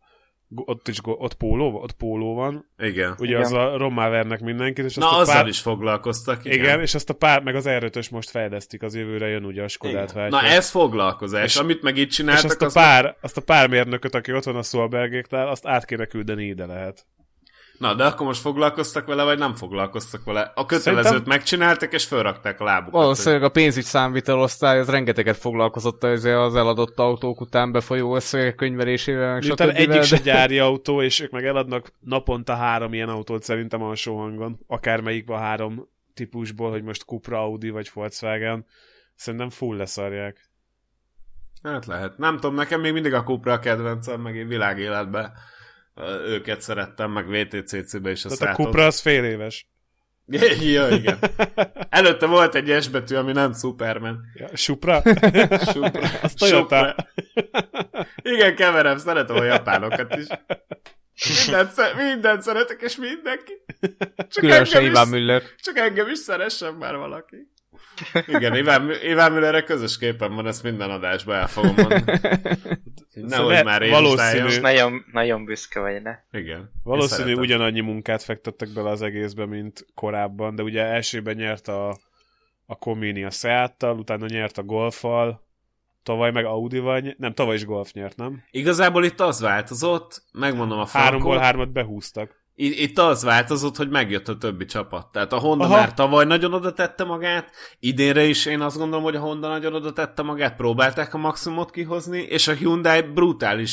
ott póló van. Igen. Ugye igen. Az a Rommavernek mindenkit. És azt azzal is foglalkoztak. Igen, és azt a pár, meg az R5-ös most fejlesztik, az jövőre jön ugye a Skodát váltja. Na ez foglalkozás, és amit meg itt csináltak. És azt a pár mérnököt, aki ott van a Solbergéknál, azt át kéne küldeni, ide lehet. Na, de akkor most foglalkoztak vele, vagy nem foglalkoztak vele? A kötelezőt megcsináltak, és felrakták a lábukat. Valószínűleg a pénzügy számvitalosztály az rengeteget foglalkozott az eladott autók után befolyó összegek könyvelésével. Miután egyik se gyári autó, és ők meg eladnak naponta 3 ilyen autót szerintem alsó hangon. Akármelyikben 3 típusból, hogy most Cupra, Audi vagy Volkswagen. Szerintem full leszarják. Hát lehet. Nem tudom, nekem még mindig a Cupra a kedvencem, meg én világéletben őket szerettem, meg VTCC-be is a Szátot. A Cupra az fél éves. Ja, igen. Előtte volt egy S betű, ami nem Superman. Ja, Supra? Supra. Az Toyota. Igen, keverem, szeretem a japánokat is. Mindent szeretek, és mindenki. Különösen Iván Müller. Csak engem is szeressen már valaki. Igen, Iván Müllerre közös képen van, ezt minden adásban el fogom mondani. Nehogy már valószínű. Nagyon, nagyon büszke vagy, ne? Igen. Valószínű ugyanannyi munkát fektettek bele az egészbe, mint korábban, de ugye elsőben nyert a Comini a Seattal, utána nyert a Golffal, tavaly meg Audival, nem, tavaly is Golf nyert, nem? Igazából itt az változott, megmondom a Frankot. 3-ból 3-at behúztak. Itt az változott, hogy megjött a többi csapat. Tehát a Honda már tavaly nagyon oda tette magát, idénre is én azt gondolom, hogy a Honda nagyon oda tette magát, próbálták a maximumot kihozni, és a Hyundai brutális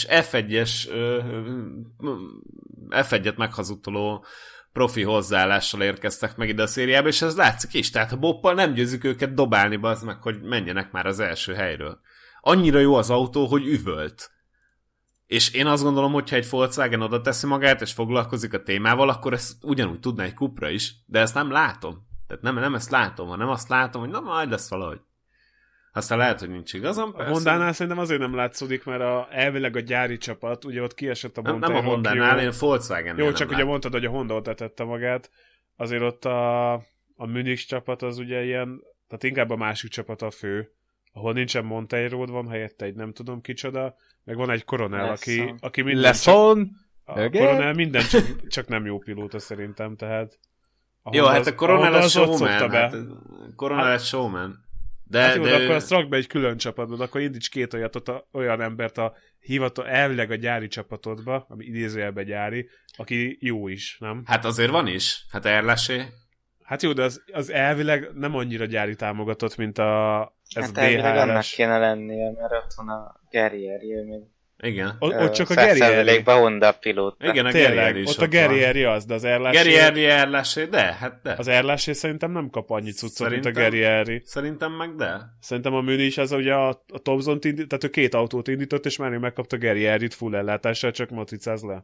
F1-et meghazudtoló profi hozzáállással érkeztek meg ide a szériába, és ez látszik is. Tehát a Bobbal nem győzik őket dobálni, bazd meg, hogy menjenek már az első helyről. Annyira jó az autó, hogy üvölt. És én azt gondolom, hogyha egy Volkswagen oda teszi magát, és foglalkozik a témával, akkor ezt ugyanúgy tudná egy Cupra is, de ezt nem látom. Tehát nem ezt látom, hanem azt látom, hogy na majd lesz valahogy. Aztán lehet, hogy nincs igazam. A Hondánál szerintem azért nem látszódik, mert elvileg a gyári csapat, ugye ott kiesett a Montero. Nem a Hondánál, én Volkswagen-nél. Jó, csak ugye mondtad, hogy a Honda ott tette magát. Azért ott a Munich csapat az ugye ilyen, tehát inkább a másik csapat a fő, ahol nincsen Montero, van helyette egy nem tudom kicsoda, meg van egy Coronel, aki minden Leszon! Coronel minden csak nem jó pilóta szerintem, tehát... Jó, hát a Coronel a showman. Coronel a showman. De akkor azt rak be egy külön csapatba, akkor indíts 2 olyan embert elvileg a gyári csapatodba, ami idézőjelben gyári, aki jó is, nem? Hát azért van is. Hát Erlesé. Hát jó, de az elvileg nem annyira gyári támogatott, mint ez hát a DHRS. Hát annak kéne lennie, mert ott van a Guerrieri, még igen. Ott csak a Guerrieri. Honda pilóta. Igen, a Guerrieri is ott a Guerrieri az, de az Erlásé... Guerrieri, Erlásé, de. Az Erlásé szerintem nem kap annyi cuccot, mint a Guerrieri. Szerintem meg de. Szerintem a Műni is az ugye a Thompson-t indított, tehát ő 2 autót indított, és már megkapta a Guerrierit full ellátással, csak matricáz le.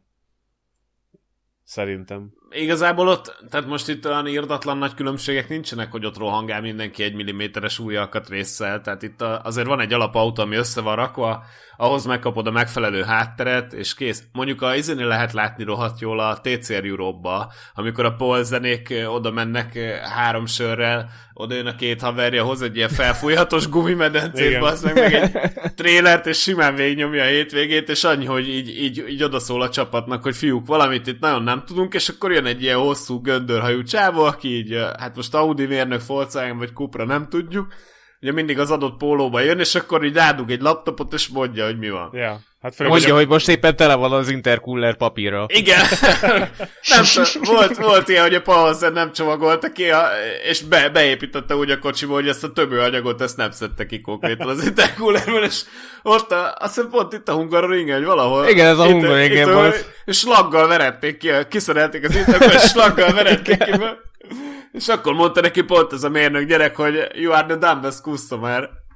Szerintem. Igazából ott, tehát most itt olyan irdatlan nagy különbségek nincsenek, hogy ott rohangál mindenki 1 mm-es új alkatrésszel, tehát itt azért van egy alapautó, ami össze van rakva, ahhoz megkapod a megfelelő hátteret, és kész. Mondjuk a izénél lehet látni rohadt jól a TCR Europe-ba, amikor a polzenék oda mennek 3 sörrel, oda jön a 2 haverja, hoz egy ilyen felfújhatos gumimedencét, bassz meg egy trélert, és simán végignyomja a hétvégét, és annyi, hogy így odaszól a csapatnak, hogy fiúk, valamit itt nagyon nem tudunk, és akkor jön egy ilyen hosszú göndörhajú csávó, aki így, hát most Audi mérnök, Volkswagen vagy Cupra, nem tudjuk, ugye mindig az adott pólóba jön, és akkor így rádug egy laptopot, és mondja, hogy mi van. Ja, hát mondja, hogy most éppen tele van az intercooler papírra. Igen. Nem, volt ilyen, hogy a Paulsen nem csomagolta ki, és beépítette úgy a kocsiba, hogy ezt a tömőanyagot ezt nem szedte ki konkrétan az intercoolerből, és ott azt hiszem pont itt a Hungaroringen, hogy valahol... Igen, ez a Hungaroringen volt. És slaggal verették ki, kiszerelték az intercooler, és slaggal verették ki be. És akkor mondta neki pont ez a mérnök gyerek, hogy you are the dumbest customer.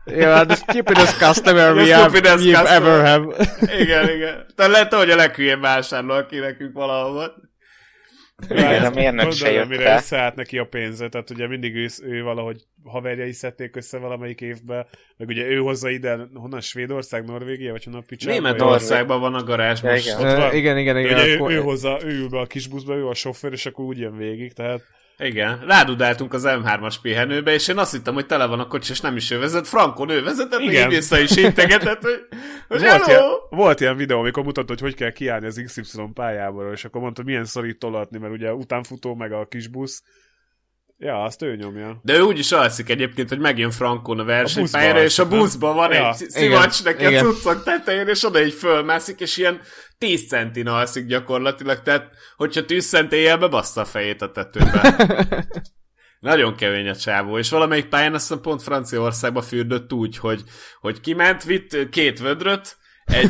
Yeah, the stupidest customer we've ever have. Igen. Tehát lehet, hogy a leghülyébb vásárló, aki nekünk valahol. Igen, a mérnök se jött mire összeállt neki a pénze, tehát ugye mindig ő valahogy haverjai szedték össze valamelyik évben, meg ugye ő hozza ide, honnan, Svédország, Norvégia, vagy honnan picsába? Németországban van a garázs most. Igen. Ő hozza, ő ül be a kis buszba, ő a sofőr, és akkor úgy jön végig, tehát... Igen, rádudáltunk az M3-as pihenőbe, és én azt hittem, hogy tele van a kocsi, és nem is ő vezet, Frankon ő vezetett, még vissza is integetett, hogy volt ilyen videó, amikor mutatta, hogy kell kiállni az XY pályából, és akkor mondta, milyen szorít tolatni, mert ugye utánfutó, meg a kis busz. Ja, azt ő nyomja. De ő úgy is alszik egyébként, hogy megjön Frankon a versenypályára, és a buszban van egy szivacs neki a cuccok tetején, és oda így fölmászik, és ilyen 10 centin alszik gyakorlatilag, tehát hogyha tűzszentélyel bebassza a fejét a tetőbe. Nagyon kemény a csávó, és valamelyik pályán azt hiszem pont Franciaországba fürdött úgy, hogy kiment, vitt 2 vödröt,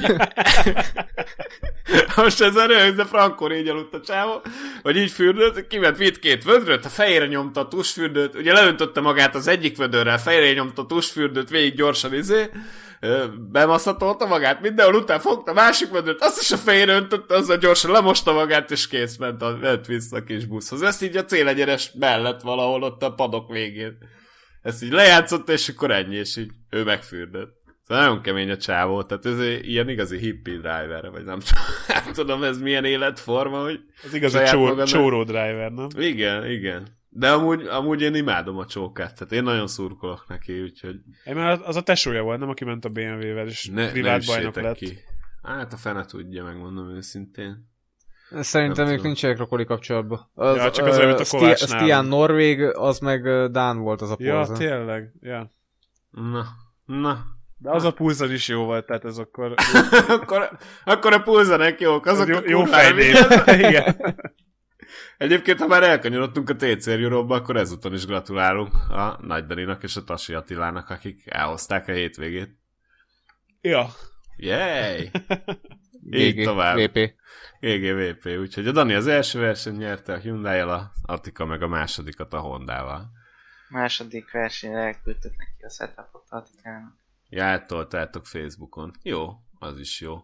most ez a röhög, de Frankon így aludt a csávó, hogy így fürdött, kiment, vitt 2 vödröt, a fejére nyomta a tusfürdőt, ugye leöntötte magát az egyik vödörrel, fejére nyomta a tusfürdőt, végig gyorsan bemaszatolta magát mindenhol, utána fogta a másik vödröt, azt is a fejére öntötte, azzal gyorsan lemosta magát, és kész, ment vissza a kis buszhoz. Ezt így a célegyenes mellett valahol ott a padok végén. Ezt így lejátszott, és akkor ennyi, és így ő megfürdött. Szóval nagyon kemény a csávó, tehát ez ilyen igazi hippie driver, vagy nem tudom, ez milyen életforma, hogy... Ez igazi csóró driver, nem? Igen. De amúgy én imádom a csókát, tehát én nagyon szurkolok neki, úgyhogy... Mert az a tesója volt, nem? Aki ment a BMW-vel, és privát bajnok lett. Ki. Hát a fene tudja, megmondom őszintén. Szerintem ők nincsenek rokoli kapcsolatban. Csak az olyan, mint a Kovácsnál. Stian Norvég, az meg Dán volt az a Polza. Ja, tényleg, ja. Na. De az a Pulzar is jó volt, tehát ez akkor... akkor a Pulzarek jók, azok jó fejnév. Igen. Egyébként, ha már elkanyarodtunk a TCR Europe-ba, akkor ezúton is gratulálunk a Nagy Daninak és a Tasi Attilának, akik elhozták a hétvégét. Ja. Yay! Így tovább. GGVP. Úgyhogy a Dani az első verseny nyerte a Hyundai-jal, a Attika meg a másodikat a Hondával. Második versenyre elküldtük neki a setupot Attikának. Ja, eltoltátok Facebookon. Jó, az is jó.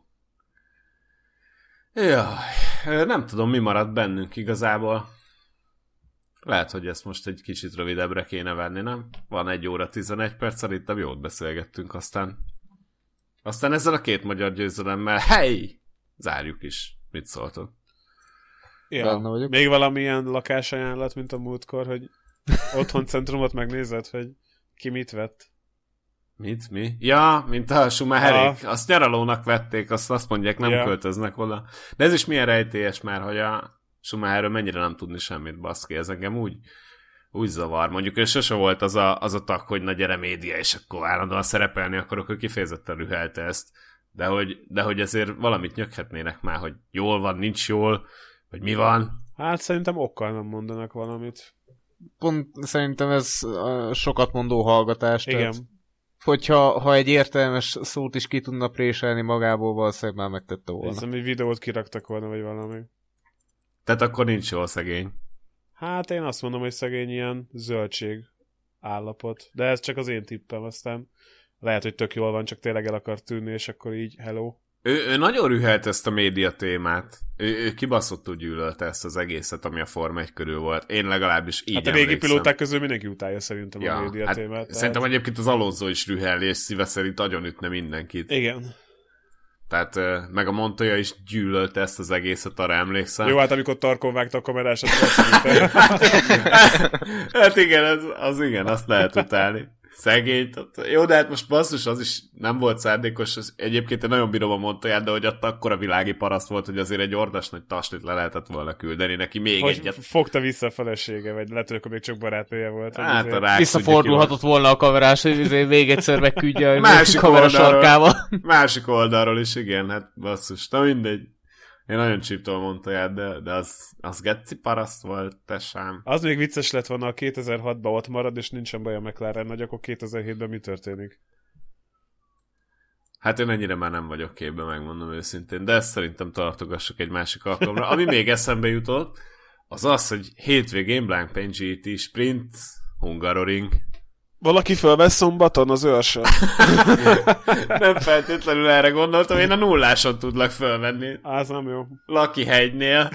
Jaj, nem tudom, mi maradt bennünk igazából. Lehet, hogy ezt most egy kicsit rövidebbre kéne venni, nem? Van 1 óra 11 perc, szerintem jót beszélgettünk, aztán ezzel a 2 magyar győzelemmel, zárjuk is. Mit szóltok? Ja, még valamilyen lakásajánlat, mint a múltkor, hogy otthoncentrumot megnézed, hogy ki mit vett? Mi? Ja, mint a Schumacherék. Azt nyaralónak vették, azt mondják, nem költöznek oda. De ez is milyen rejtélyes már, hogy a Schumacherről mennyire nem tudni semmit, baszki. Ez engem úgy zavar. Mondjuk ő sose volt az a tag, hogy na gyere média, és akkor állandóan szerepelni akarok, ő kifejezetten rühelte ezt. De hogy ezért valamit nyöghetnének már, hogy jól van, nincs jól, vagy mi van. Hát szerintem okkal nem mondanak valamit. Pont szerintem ez sokat mondó hallgatás. Igen. Tehát, hogyha egy értelmes szót is ki tudna préselni magából, valószínűleg már megtette volna. Hiszem, egy videót kiraktak volna, vagy valami. Tehát akkor nincs jól szegény. Hát én azt mondom, hogy szegény ilyen zöldség állapot. De ez csak az én tippem, aztán lehet, hogy tök jól van, csak tényleg el akar tűnni, és akkor így hello. Ő nagyon rühelt ezt a média témát. Ő kibaszottul gyűlölte ezt az egészet, ami a Forma 1 körül volt. Én legalábbis így emlékszem. Hát a régi pilóták közül mindenki utálja szerintem a média témát. Tehát... Szerintem egyébként az Alonso is rühel, és szíve szerint agyonütne mindenkit. Igen. Tehát meg a Montoya is gyűlölte ezt az egészet, arra emlékszem. Jó, hát amikor Tarkon vágta a kamerásat. Hát igen, az igen, azt lehet utálni. Szegény. Jó, de hát most basszus, az is nem volt szándékos. Egyébként én nagyon bírom a Montoyát, de hogy ott akkora világi paraszt volt, hogy azért egy ordas nagy taslit le lehetett volna küldeni neki még hogy egyet. Fogta vissza a felesége, vagy lehet, hogy akkor még csak barátnője volt. Hát a rák, visszafordulhatott volna a kamerás, hogy még egyszer megküldje a kamera sarkával. Másik oldalról is, igen, hát basszus. Na mindegy. Én nagyon csíptom a Montoyát, de az geci paraszt volt, tesám. Az még vicces lett volna, a 2006-ban ott marad, és nincsen baj a McLaren nagy, akkor 2007-ben mi történik? Hát én ennyire már nem vagyok képben, megmondom őszintén, de ezt szerintem tartogassuk egy másik alkalomra. Ami még eszembe jutott, az, hogy hétvégén Blancpain GT Sprint Hungaroring. Valaki fölvesz szombaton az őrsön? Nem feltétlenül erre gondoltam, én a nulláson tudlak fölvenni. Az nem jó. Lakihegynél.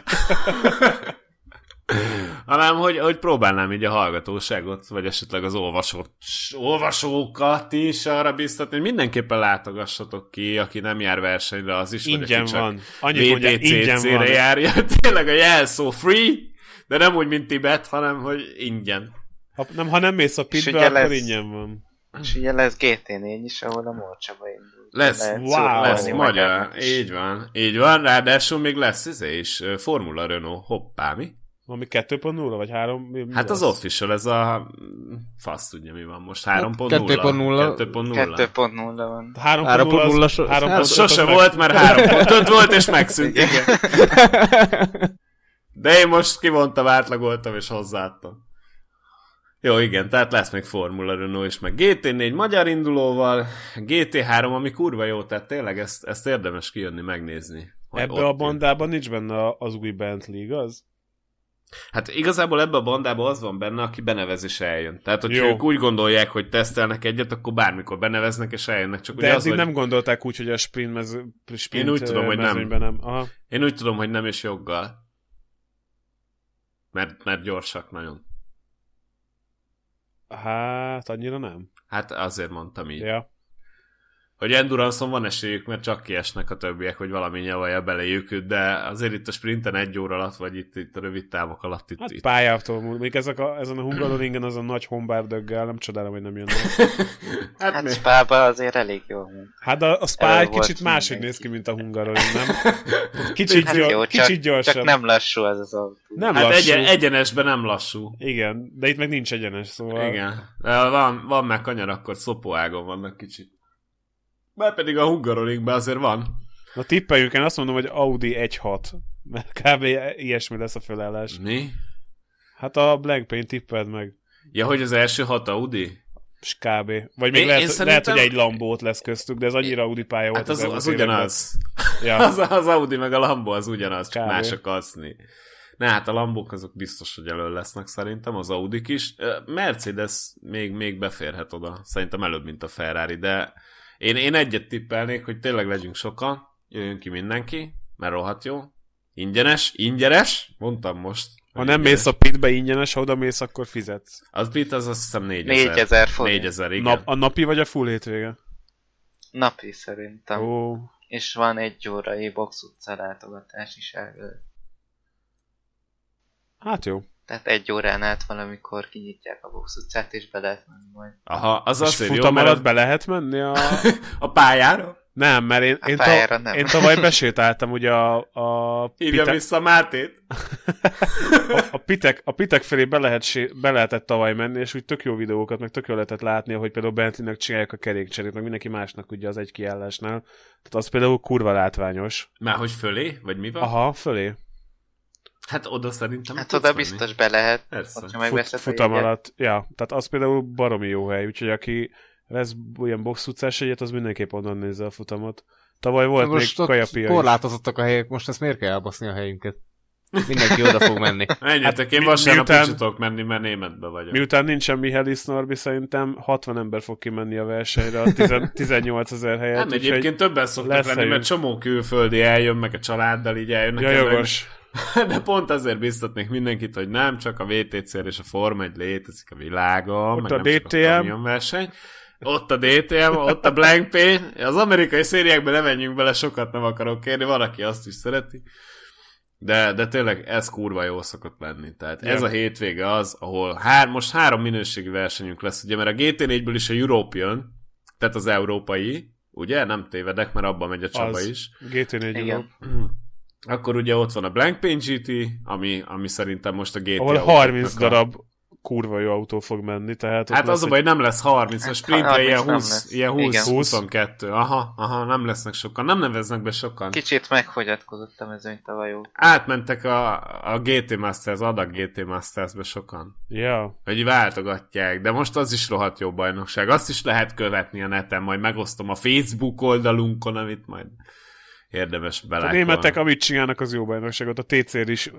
Hanem, hogy próbálnám így a hallgatóságot, vagy esetleg az olvasókat is arra biztatni, hogy mindenképpen látogassatok ki, aki nem jár versenyre, az is, ingyen vagy van. Annyit mondja, ingyen van. Járja. Tényleg a jelszó free, de nem úgy, mint Tibet, hanem, hogy ingyen. Ha nem mész a pitbe, akkor ingyen van. És ugye lesz GT4 is, ahol a Morcsaba indul. Lesz magyar. Így van, ráadásul még lesz is Formula Renault, hoppá, mi? Valami 2.0 vagy 3? Hát az official, ez a fasz tudja mi van most, 3.0. 2.0 van. 3.0 sose volt, mert 3.5 volt és megszűnt. Igen. De én most kivontam, átlagoltam és hozzáadtam. Jó, igen, tehát lesz még Formula Renault is, meg GT4 magyar indulóval, GT3, ami kurva jó, tehát tényleg ezt érdemes kijönni, megnézni. Ebbe a bandában nincs benne az új Bentley, igaz? Hát igazából ebbe a bandában az van benne, aki benevez és eljön. Tehát, hogyha ők úgy gondolják, hogy tesztelnek egyet, akkor bármikor beneveznek és eljönnek. Csak de eddig nem gondolták úgy, hogy a sprint én úgy tudom, hogy nem. Aha. Én úgy tudom, hogy nem és joggal. Mert gyorsak nagyon. Hát, annyira nem. Hát azért mondtam így. Ja. Hogy Endurance-on van esélyük, mert csak kiesnek a többiek, hogy valami nyavalja beléjük, de azért itt a sprinten 1 óra alatt, vagy itt a rövid távok alatt Hát pályától múl. Még ezen a Hungaroringen az a nagy hombárdöggel, nem csodálom, hogy nem jönnek. hát Spa-ba azért elég jó. Hát a Spa egy kicsit máshogy néz ki, mint a Hungaroring, nem? Kicsit gyorsabb. Csak nem lassú ez az autó. Nem lassú. Egyenesben nem lassú. Igen, de itt meg nincs egyenes, szóval... Igen. Van már kanyar, akkor szopóágon vannak kicsit. Már pedig a Hungaroringben azért van. Na tippeljük, én azt mondom, hogy Audi 1.6. Mert kb. Ilyesmi lesz a felállás. Mi? Hát a Blank Paint tippeld meg. Ja, hogy az első 6 Audi? És kb. Vagy még lehet, hogy egy Lambót lesz köztük, de ez annyira Audi pálya volt. Hát az ugyanaz. Ja. az Audi meg a Lambo az ugyanaz, csak más a kaszni. Hát a Lambók azok biztos, hogy elő lesznek szerintem, az Audik is. Mercedes még beférhet oda. Szerintem előbb, mint a Ferrari, de én egyet tippelnék, hogy tényleg legyünk sokan, jöjjön ki mindenki, mert rohadt jó. Ingyenes, mondtam most. Ha nem mész a pitbe ingyenes, ha oda mész, akkor fizetsz. Az pit az azt hiszem 4000 forint. 4000, igen. A napi vagy a full hétvége? Napi szerintem. Ó. És van 1 órai Box utca látogatás is elő. Hát jó. Tehát 1 órán át valamikor kinyitják a Box utcát, és be lehet menni majd. Aha, az azért futam jó, alatt be lehet menni a pályára? Nem, mert én tavaly besétáltam ugye hívja vissza Mártét. a pitek felé be lehetett tavaly menni, és úgy tök jó videókat, meg tök jó lehetett látni, hogy például Bentleynek csinálják a kerékcserét, meg mindenki másnak ugye az egy kiállásnál. Tehát az például kurva látványos. Már hogy fölé? Vagy mi van? Aha, fölé. Hát oda szerintem... Hát oda biztos be lehet. Futam alatt. Ja, tehát az például baromi jó hely, úgyhogy aki lesz ilyen box utcás egyet, az mindenképp onnan nézze a futamot. Tavaly volt még kajapia is. Korlátozottak a helyek, most ezt miért kell elbaszni a helyünket? Mindenki oda fog menni. Menjetek, én vasárnap is tudok menni, mert németbe vagyok. Miután nincsen Mihály Norbi, szerintem 60 ember fog kimenni a versenyre a 18 000 helyet. Nem, egyébként többen szoktak lenni, mert csomó külföldi eljön, meg a családdal így eljönnek. Ja, jogos. De pont azért biztatnék mindenkit, hogy nem csak a VTCR és a Forma 1 létezik a világon, ott meg a nem DTM. Csak a kamionverseny. Ott a DTM, ott a Blank Paint. Az amerikai szériákban nem menjünk bele, sokat nem akarok kérni, van, aki azt is szereti. De tényleg ez kurva jó szokott lenni. Tehát ez a hétvége az, ahol most 3 minőségi versenyünk lesz, ugye, mert a GT4-ből is a European, tehát az európai, ugye? Nem tévedek, mert abban megy a Csaba is. GT4 igen. Akkor ugye ott van a Blank Paint GT, ami szerintem most a GT. Ahol 30 darab kurva jó autó fog menni, tehát... Hát az a baj, nem lesz 30, a sprintre ilyen 20-22. Aha, nem lesznek sokan, nem neveznek be sokan. Kicsit megfogyatkozott a mezőny tavaly jó. Átmentek a GT Masters, adag GT Masters-be sokan. Ja. Hogy váltogatják, de most az is rohadt jó bajnokság. Azt is lehet követni a neten, majd megosztom a Facebook oldalunkon, amit majd érdemes A belákolni. németek, amit csinálnak, az jó bajnokságot. A TC-r is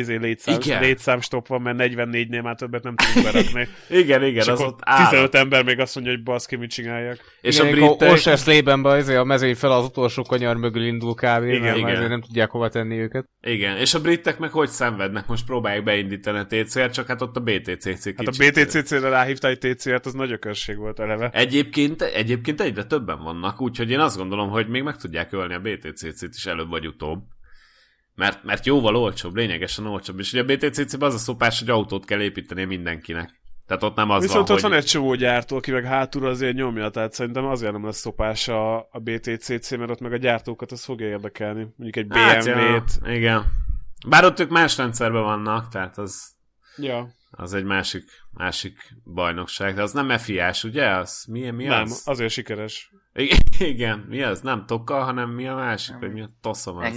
létszám van, mert 44-nél már többet nem tudunk berakni. igen, az ott áll. 15 ember még azt mondja, hogy baszki, mit csináljak. És igen, a britek... Oshersleben a mezőny fel az utolsó kanyar mögül indul kb. Mert már nem tudják hova tenni őket. Igen, és a britek meg hogy szenvednek? Most próbálják beindítani a TCR-t, csak hát ott a BTCC kicsit. Hát a BTCC-re ráhívta egy TCR-t, az nagy ökörség volt eleve. Egyébként egyre többen vannak, úgyhogy én azt gondolom, hogy még meg tudják ölni a BTCC-t is előbb vagy utóbb. Mert jóval olcsóbb, lényegesen olcsóbb. És ugye a BTCC-ben az a szopás, hogy autót kell építeni mindenkinek. Tehát ott nem az viszont van, ott van egy csomó gyártó, aki meg hátul azért nyomja, tehát szerintem azért nem lesz szopás a BTCC, mert ott meg a gyártókat az fogja érdekelni. Mondjuk egy BMW-t. Ja, igen. Bár ott ők más rendszerben vannak, tehát az... Ja. Az egy másik bajnokság, de az nem FIA-s, ugye? Az, mi nem, az? Azért sikeres. Igen, mi az? Nem Tokka, hanem mi a másik, vagy mi a toszom az?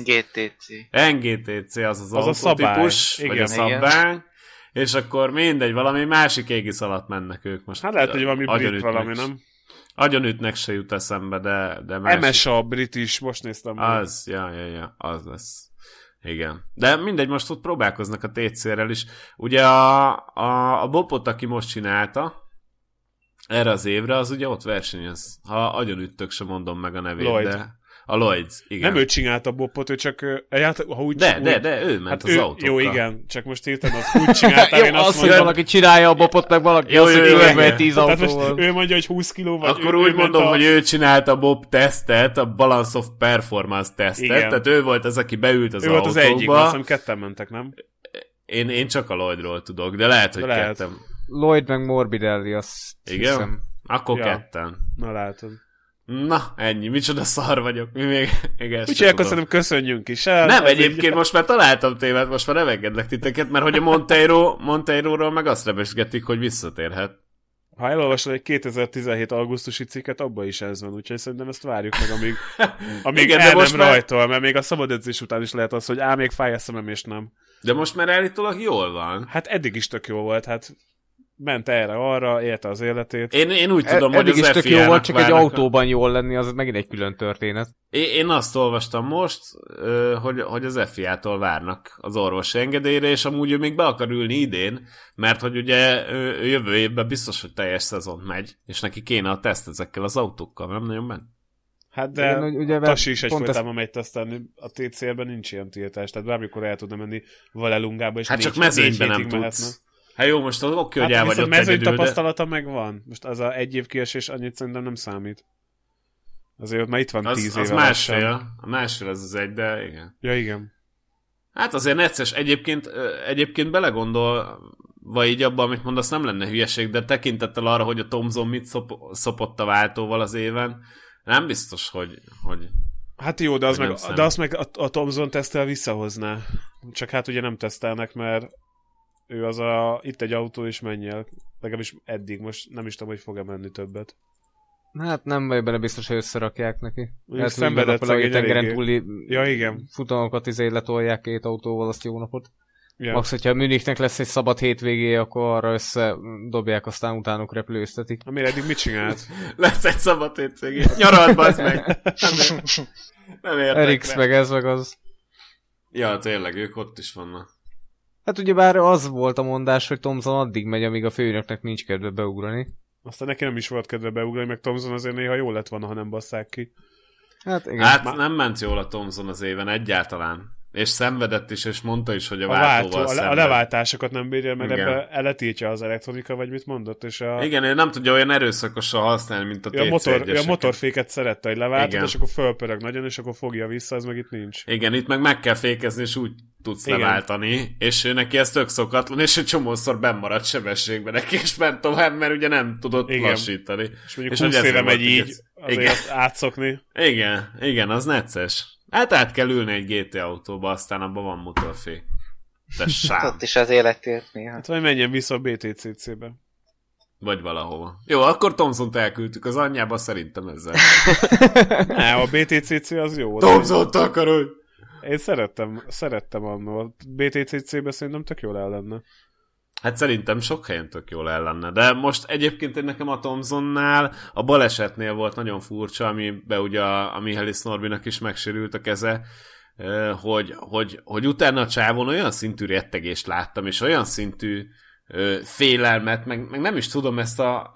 NGTC, az autótípus, vagy a szabvány, és akkor mindegy, valami másik égisz alatt mennek ők most. Hát lehet, hogy valami brit valami, nem? Agyonütnek se jut eszembe, de másik. MSA brit is, most néztem. Az, ja, az lesz. Igen. De mindegy, most ott próbálkoznak a TCR-rel is. Ugye a Bopot, aki most csinálta, erre az évre, az ugye ott versenyez. Ha agyonüttök, sem mondom meg a nevét, Lloyd. De... A Lloyds, igen. Nem ő csinálta a Bopot, ő csak... Ha úgy, de ő ment hát az autókkal. Jó, igen, csak most hirtelen azt úgy csinálta, én azt mondom, hogy valaki csinálja a Bopot, meg valaki azt, hogy körbe 10 autóval. Ő mondja, hogy 20 kiló vagy. Akkor úgy mondom, hogy ő csinálta a Bob tesztet, a Balance of Performance tesztet, igen. Tehát ő volt az, aki beült az autókba. Ő volt az egyik, azt hiszem ketten mentek, nem? Én csak a Lloydról tudok, de lehet, hogy ketten. Lloyd meg Morbidelli, azt igen? Hiszem. Akkor ketten. Na látod. Na, ennyi. Micsoda szar vagyok. Mi még ezt úgyhogy akkor szerintem köszönjünk is el. Nem, egyébként most már találtam témát, most már nem engedlek titeket, mert hogy a Monteiro-ról meg azt rebesgetik, hogy visszatérhet. Ha elolvasod egy 2017 augusztusi cikket, abban is ez van, úgyhogy szerintem ezt várjuk meg, amíg igen, el nem rajtol, mert még a szabad edzés után is lehet az, hogy még fáj a szemem és nem. De most már állítólag jól van. Hát eddig is tök jó volt, hát ment erre-arra, élte az életét. Én úgy tudom, hogy az FIA-nak tök jó volt, csak egy autóban jól lenni, az megint egy külön történet. Én azt olvastam most, hogy az FIA-tól várnak az orvosi engedélyre, és amúgy ő még be akar ülni idén, mert hogy ugye ő jövő évben biztos, hogy teljes szezon megy, és neki kéne a teszt ezekkel az autókkal, nem nagyon ment. Hát de ugye, Tasi is egyfolytában megy tesztelni, a TCR-ben nincs ilyen tiltás, tehát bármikor el tudna menni Valelungába, és hát csak mezőnyben nem tudsz. Hát jó, most az oké, hogy el vagy ott mezőny tapasztalata megvan. Most az a egy év kiesés annyit szerintem nem számít. Azért ott már itt van 10 éve. Az másfél. A másfél az egy, de igen. Ja, igen. Hát azért necces. Egyébként belegondolva így abban, amit mondasz, nem lenne hülyeség, de tekintettel arra, hogy a Thompson mit szopott a váltóval az éven, nem biztos, hogy hát jó, de azt meg a Thompson tesztel visszahozná. Csak hát ugye nem tesztelnek, mert ő az itt egy autó és menj el. Legalábbis eddig, most nem is tudom, hogy fog-e menni többet. Hát nem vagy benne biztos, hogy összerakják neki. Hát szenvedett szegény tengeren túli igen. futamokat letolják 2 autóval, azt jó napot. Ja. Max, hogyha Münichnek lesz egy szabad hétvégé, akkor arra összedobják, aztán utánuk repülőztetik. Amire eddig mit csinált? Lesz egy szabad hétvégé. Nyaralt, bazd meg! Nem értek Erix meg ez meg az. Ja, tényleg, ők ott is vannak. Hát ugyebár az volt a mondás, hogy Thompson addig megy, amíg a főnöknek nincs kedve beugrani. Aztán neki nem is volt kedve beugrani, meg Thompson azért néha jól lett volna, ha nem basszák ki. Hát igen. Hát nem ment jól a Thompson az éven egyáltalán. És szenvedett is, és mondta is, hogy a váltóval szenved. A leváltásokat nem bírja, mert ebbe eletiltja az elektronika, vagy mit mondott. És igen, ő nem tudja olyan erőszakosan használni, mint a TC1-eseket. A motorféket szerette, hogy leváltod, és akkor fölpörög nagyon, és akkor fogja vissza, az meg itt nincs. Igen, itt meg kell fékezni, és úgy tudsz leváltani, és ő neki ez tök szokatlan, és egy csomószor bennmaradt sebességben neki, és ment tovább, mert ugye nem tudott lassítani. És mondjuk 20 éve megy így, azért azt átszokni. Igen, az necces. Hát át kell ülni egy GT autóba, aztán abban van motorfék. De sám. Ott is az életért néha. Hát vagy menjen vissza a BTCC-be. Vagy valahova. Jó, akkor Thompsont elküldtük az anyjába, szerintem ezzel. Nem, a BTCC az jó. Thompsont akarod! Én szerettem annól. BTCC-be szerintem tök jól el lenne. Hát szerintem sok helyen tök jól el lenne, de most egyébként nekem a Thompsonnál a balesetnél volt nagyon furcsa, amiben ugye a Michaelis Norbinak is megsérült a keze, hogy utána a csávon olyan szintű rettegést láttam, és olyan szintű félelmet, meg nem is tudom ezt a...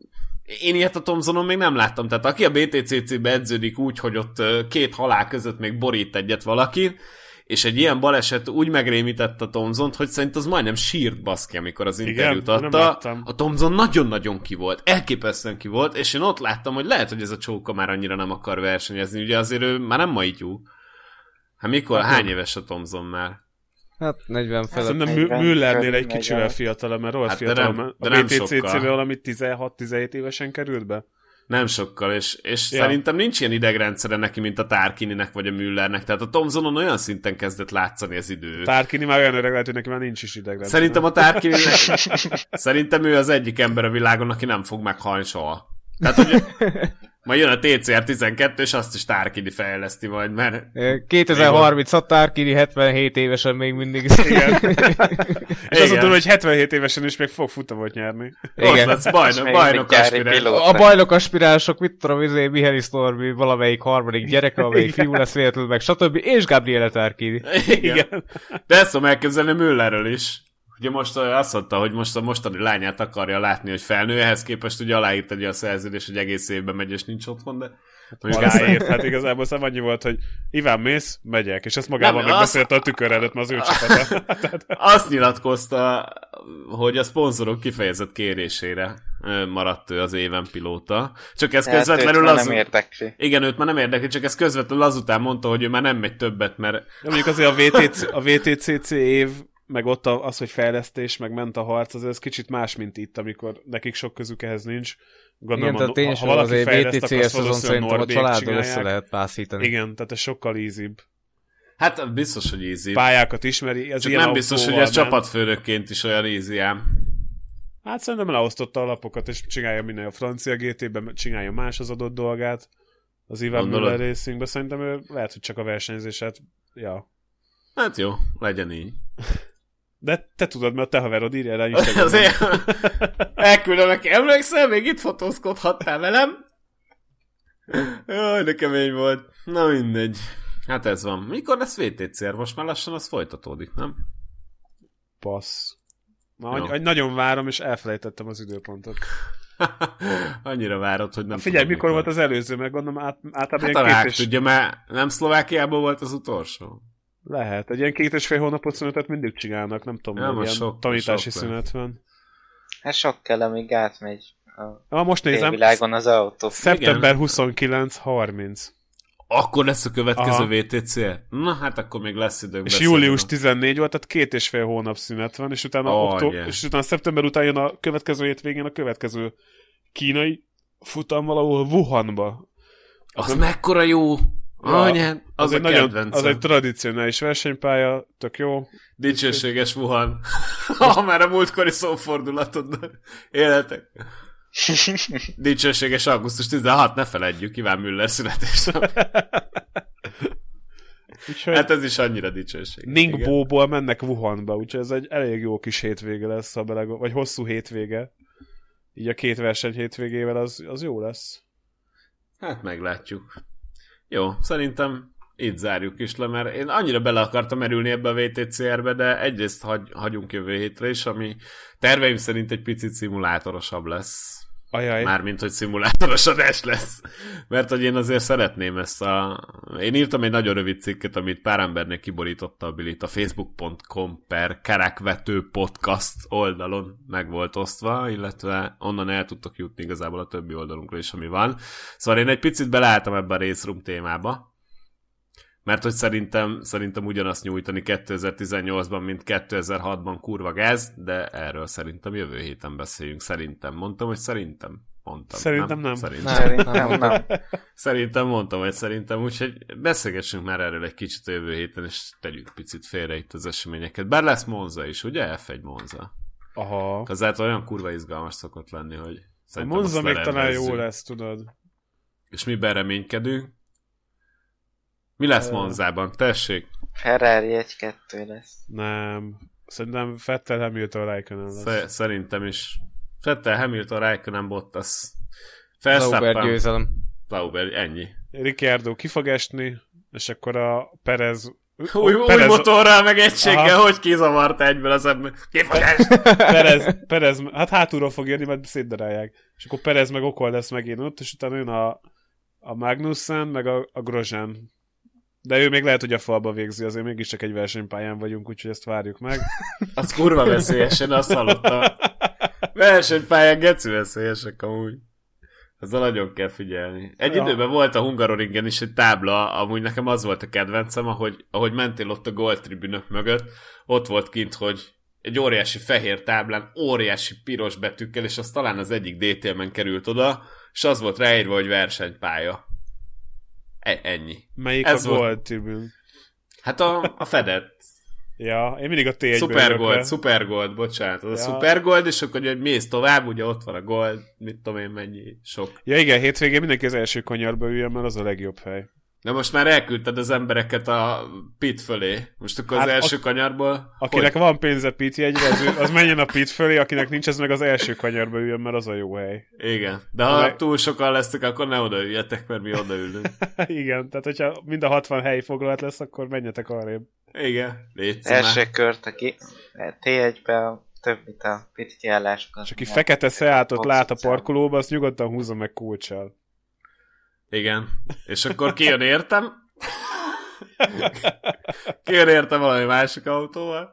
Én ilyet a Thompsonon még nem láttam, tehát aki a BTCC-be edződik úgy, hogy ott két halál között még borít egyet valaki, és egy ilyen baleset úgy megrémített a Thompsont, hogy szerint az majdnem sírt baszki, amikor az interjút adta. A Thompson nagyon-nagyon ki volt, elképesztően ki volt, és én ott láttam, hogy lehet, hogy ez a csóka már annyira nem akar versenyezni, ugye azért ő már nem majdjú. Hát mikor? Hány éves a Thompson már? Hát 40 felett. Szerintem Müllernél egy kicsivel fiatalabb, mert rohadt fiatalabb. A BTCC-vel valami 16-17 évesen került be? Nem sokkal, és szerintem nincs ilyen idegrendszere neki, mint a Tarquininek vagy a Müllernek. Tehát a Thompsonon olyan szinten kezdett látszani az idő. A Tarquini már olyan öreg lehet, hogy neki már nincs is idegrendszere. Szerintem a Tarquininek... Szerintem ő az egyik ember a világon, aki nem fog meghalni soha. Tehát, hogy majd jön a TCR-12, és azt is Tarquini fejleszti majd, mert... 2036 Tarquini 77 évesen még mindig. Igen. És azt mondom, hogy 77 évesen is még fog futamot nyerni. Igen. Ott lesz bajnok aspiráns. A bajnok aspiránsok, mit tudom, Michaelis Norbi, valamelyik harmadik gyereke, amelyik fiú lesz véletlenül, meg stb. És Gabriele Tarquini. Igen. De ezt tudom elképzelni Müllerről is. Ugye most azt mondta, hogy most a mostani lányát akarja látni, hogy felnő, ehhez képest ugye aláírt egy olyan szerződés, hogy egész évben megy, és nincs otthon, de... Hát igazából szem annyi volt, hogy Iván mész, megyek, és ezt magában megbeszélte a tükör előtt, az ő csapata. Azt nyilatkozta, hogy a szponzorok kifejezett kérésére maradt ő az éven pilóta. Csak ez közvetlenül az... nem érdekli. Igen, őt már nem érdekli, csak ez közvetlenül azután mondta, hogy ő már nem megy többet, mert... De mondjuk azért a VTCC év, meg ott az, hogy fejlesztés, meg ment a harc, az ez kicsit más, mint itt, amikor nekik sok közük ehhez nincs. Gondolom, igen, tehát ha valaki fejleszt, akkor azt valószínűleg a családdal össze lehet pászítani. Igen, tehát ez sokkal easybb. Hát biztos, hogy easy. Pályákat ismeri. Ez csak nem biztos, hogy ez csapatfőnökként is olyan easy ám. Hát szerintem leosztotta a lapokat, és csinálja minden a francia GT-ben, csinálja más az adott dolgát. Az Ivan Müller Racingben szerintem ő lehet, hogy csak a versenyzéset, ja. Hát jó, legyen így. De te tudod, mert a te haverod írja rá is. Elküldöm neki, emlékszel? Még itt fotózkodhattál velem? Jaj, de kemény volt. Na mindegy. Hát ez van. Mikor lesz VTCR? Most már lassan az folytatódik, nem? Passz. Nagyon várom, és elfelejtettem az időpontot. Annyira várod, hogy nem figyelj, mikor volt az előző, meg gondolom általában hát tudja, mert nem Szlovákiában volt az utolsó. Lehet. Egy ilyen 2,5 hónapot szünetet mindig csinálnak, nem tudom, hogy ilyen tanítási szünet van. Hát sok kell, amíg átmegy most nézem, világon az autó. Szeptember 29-30. Akkor lesz a következő VTC? Na, hát akkor még lesz időnk. És július 14 volt, tehát 2,5 hónap szünet van, és utána, és utána szeptember után jön a következő hétvégén a következő kínai futam valahol Wuhanba. Az mekkora jó! Anyán, az a kedvencem. Az egy tradicionális versenypálya, tök jó. Dicsőséges Wuhan. Ha már a múltkori szófordulatod életek. Dicsőséges augusztus 16, ne feledjük, Iván Müller születésnap. Hát ez is annyira dicsőség. Ningbo-ból mennek Wuhanba, úgyhogy ez egy elég jó kis hétvége lesz, vagy hosszú hétvége. Így a két verseny hétvégével az jó lesz. Hát meglátjuk. Jó, szerintem itt zárjuk is le, mert én annyira bele akartam merülni ebbe a VTCR-be, de egyrészt hagyunk jövő hétre is, ami terveim szerint egy picit szimulátorosabb lesz. Ajaj. Mármint, hogy szimulátoros adás lesz. Mert hogy én azért szeretném ezt Én írtam egy nagyon rövid cikket, amit pár embernek kiborította a Bilit a facebook.com/kerekvető podcast oldalon meg volt osztva, illetve onnan el tudtok jutni igazából a többi oldalunkra is, ami van. Szóval én egy picit beleálltam ebbe a Race Room témába, mert hogy szerintem ugyanazt nyújtani 2018-ban, mint 2006-ban kurva gáz, de erről szerintem jövő héten beszéljünk. Mondtam, hogy szerintem. Mondtam. Szerintem nem. Nem. Szerintem mondtam, hogy szerintem, úgyhogy beszélgessünk már erről egy kicsit a jövő héten, és tegyük picit félre itt az eseményeket. Bár lesz Monza is, ugye? F1 Monza. Aha. Azért olyan kurva izgalmas szokott lenni, hogy a Monza még talán jó lesz, tudod. És miben reménykedünk? Mi lesz Monzában? Tessék! Ferrari 1-2 lesz. Nem. Szerintem Vettel, Hamilton, Raikkonen lesz. Szerintem is. Vettel, Hamilton, Raikkonen, Bottas. Sauber győzelem. Sauber, ennyi. Ricciardo ki fog esni, és akkor a Perez... Új motorral, meg egységgel, hogy kizavarta egyből az ember. Ki fog esni? Perez, hát hátulról fog jönni, mert szétdarálják. És akkor Perez meg Ocon lesz megint ott, és utána jön a Magnussen, meg a Grosjean. De ő még lehet, hogy a falba végzi, azért mégiscsak egy versenypályán vagyunk, úgyhogy ezt várjuk meg. Az kurva veszélyesen, azt hallottam. Versenypályán geci veszélyesek amúgy. Ezzel nagyon kell figyelni. Egy időben volt a Hungaroringen is egy tábla, amúgy nekem az volt a kedvencem, ahogy mentél ott a Gold tribünök mögött, ott volt kint, hogy egy óriási fehér táblán, óriási piros betűkkel, és az talán az egyik DTM-en került oda, és az volt ráírva, hogy versenypálya. Ennyi. Melyik ez a Gold tribün? Hát a fedett. Ja, én mindig a T1-ből Super Gold, bocsánat. Az a Super Gold, és akkor hogy mész tovább, ugye ott van a Gold, mit tudom én mennyi, sok. Ja igen, hétvégén mindenki az első kanyarba üljön, mert az a legjobb hely. De most már elküldted az embereket a pit fölé. Most akkor az első kanyarból... Akinek van pénze pit jegyre, az menjen a pit fölé, akinek nincs, ez meg az első kanyarba üljön, mert az a jó hely. Igen, de ha túl sokan lesztek, akkor ne odaüljetek, mert mi odaülünk. Igen, tehát hogyha mind a 60 hely foglalt lesz, akkor menjetek arrébb. Igen, légy első kört, aki T1-ben több, mint a pit kiállásokat. És aki fekete Seatot lát a parkolóba, azt nyugodtan húzza meg kulccsal. Igen, és akkor kijön értem. Kijön értem valami másik autóval.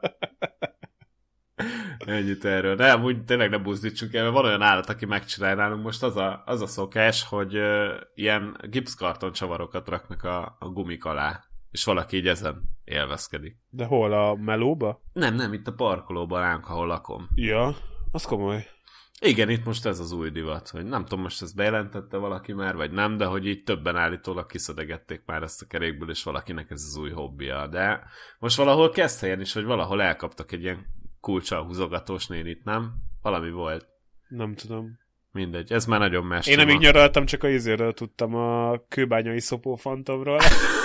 Ennyit erről. De amúgy tényleg ne buzdítsunk el, mert van olyan állat, aki megcsinál nálunk. Most az a szokás, hogy ilyen gipszkarton csavarokat raknak a gumik alá. És valaki így ezen élvezkedik. De hol? A melóba? Nem, itt a parkolóban ránk, ahol lakom. Ja, az komoly. Igen, itt most ez az új divat, hogy nem tudom, most ezt bejelentette valaki már, vagy nem, de hogy így többen állítólag kiszedegették már ezt a kerékből, és valakinek ez az új hobbija. De most valahol Keszthelyen is, hogy valahol elkaptak egy ilyen kulccsal húzogatós nénit, nem? Valami volt. Nem tudom. Mindegy, ez már nagyon más. Én nem így nyaraltam, csak a izéről tudtam, a kőbányai Szopó Fantomról.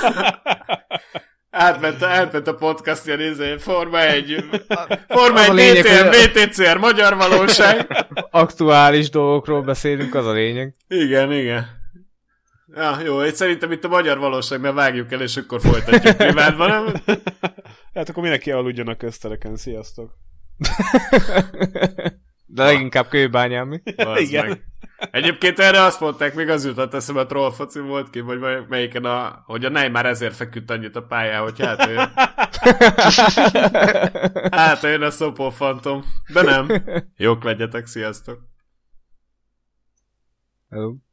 Átment a podcast ilyen Forma 1 DTM, VTCR, magyar valóság. Aktuális dolgokról beszélünk, az a lényeg. Igen. Ja, jó, szerintem itt a magyar valóságnál vágjuk el, és akkor folytatjuk privátban, nem? Hát akkor mindenki aludjon a köztereken, sziasztok. De leginkább kőbányán mi? Igen. Meg. Egyébként erre azt mondták, még az jutott eszembe, a trollfoci volt ki, vagy melyiken hogy a Neymar ezért feküdt annyit a pályán, hogy jön a Szopó Fantom. De nem. Jók legyetek, sziasztok. Hello.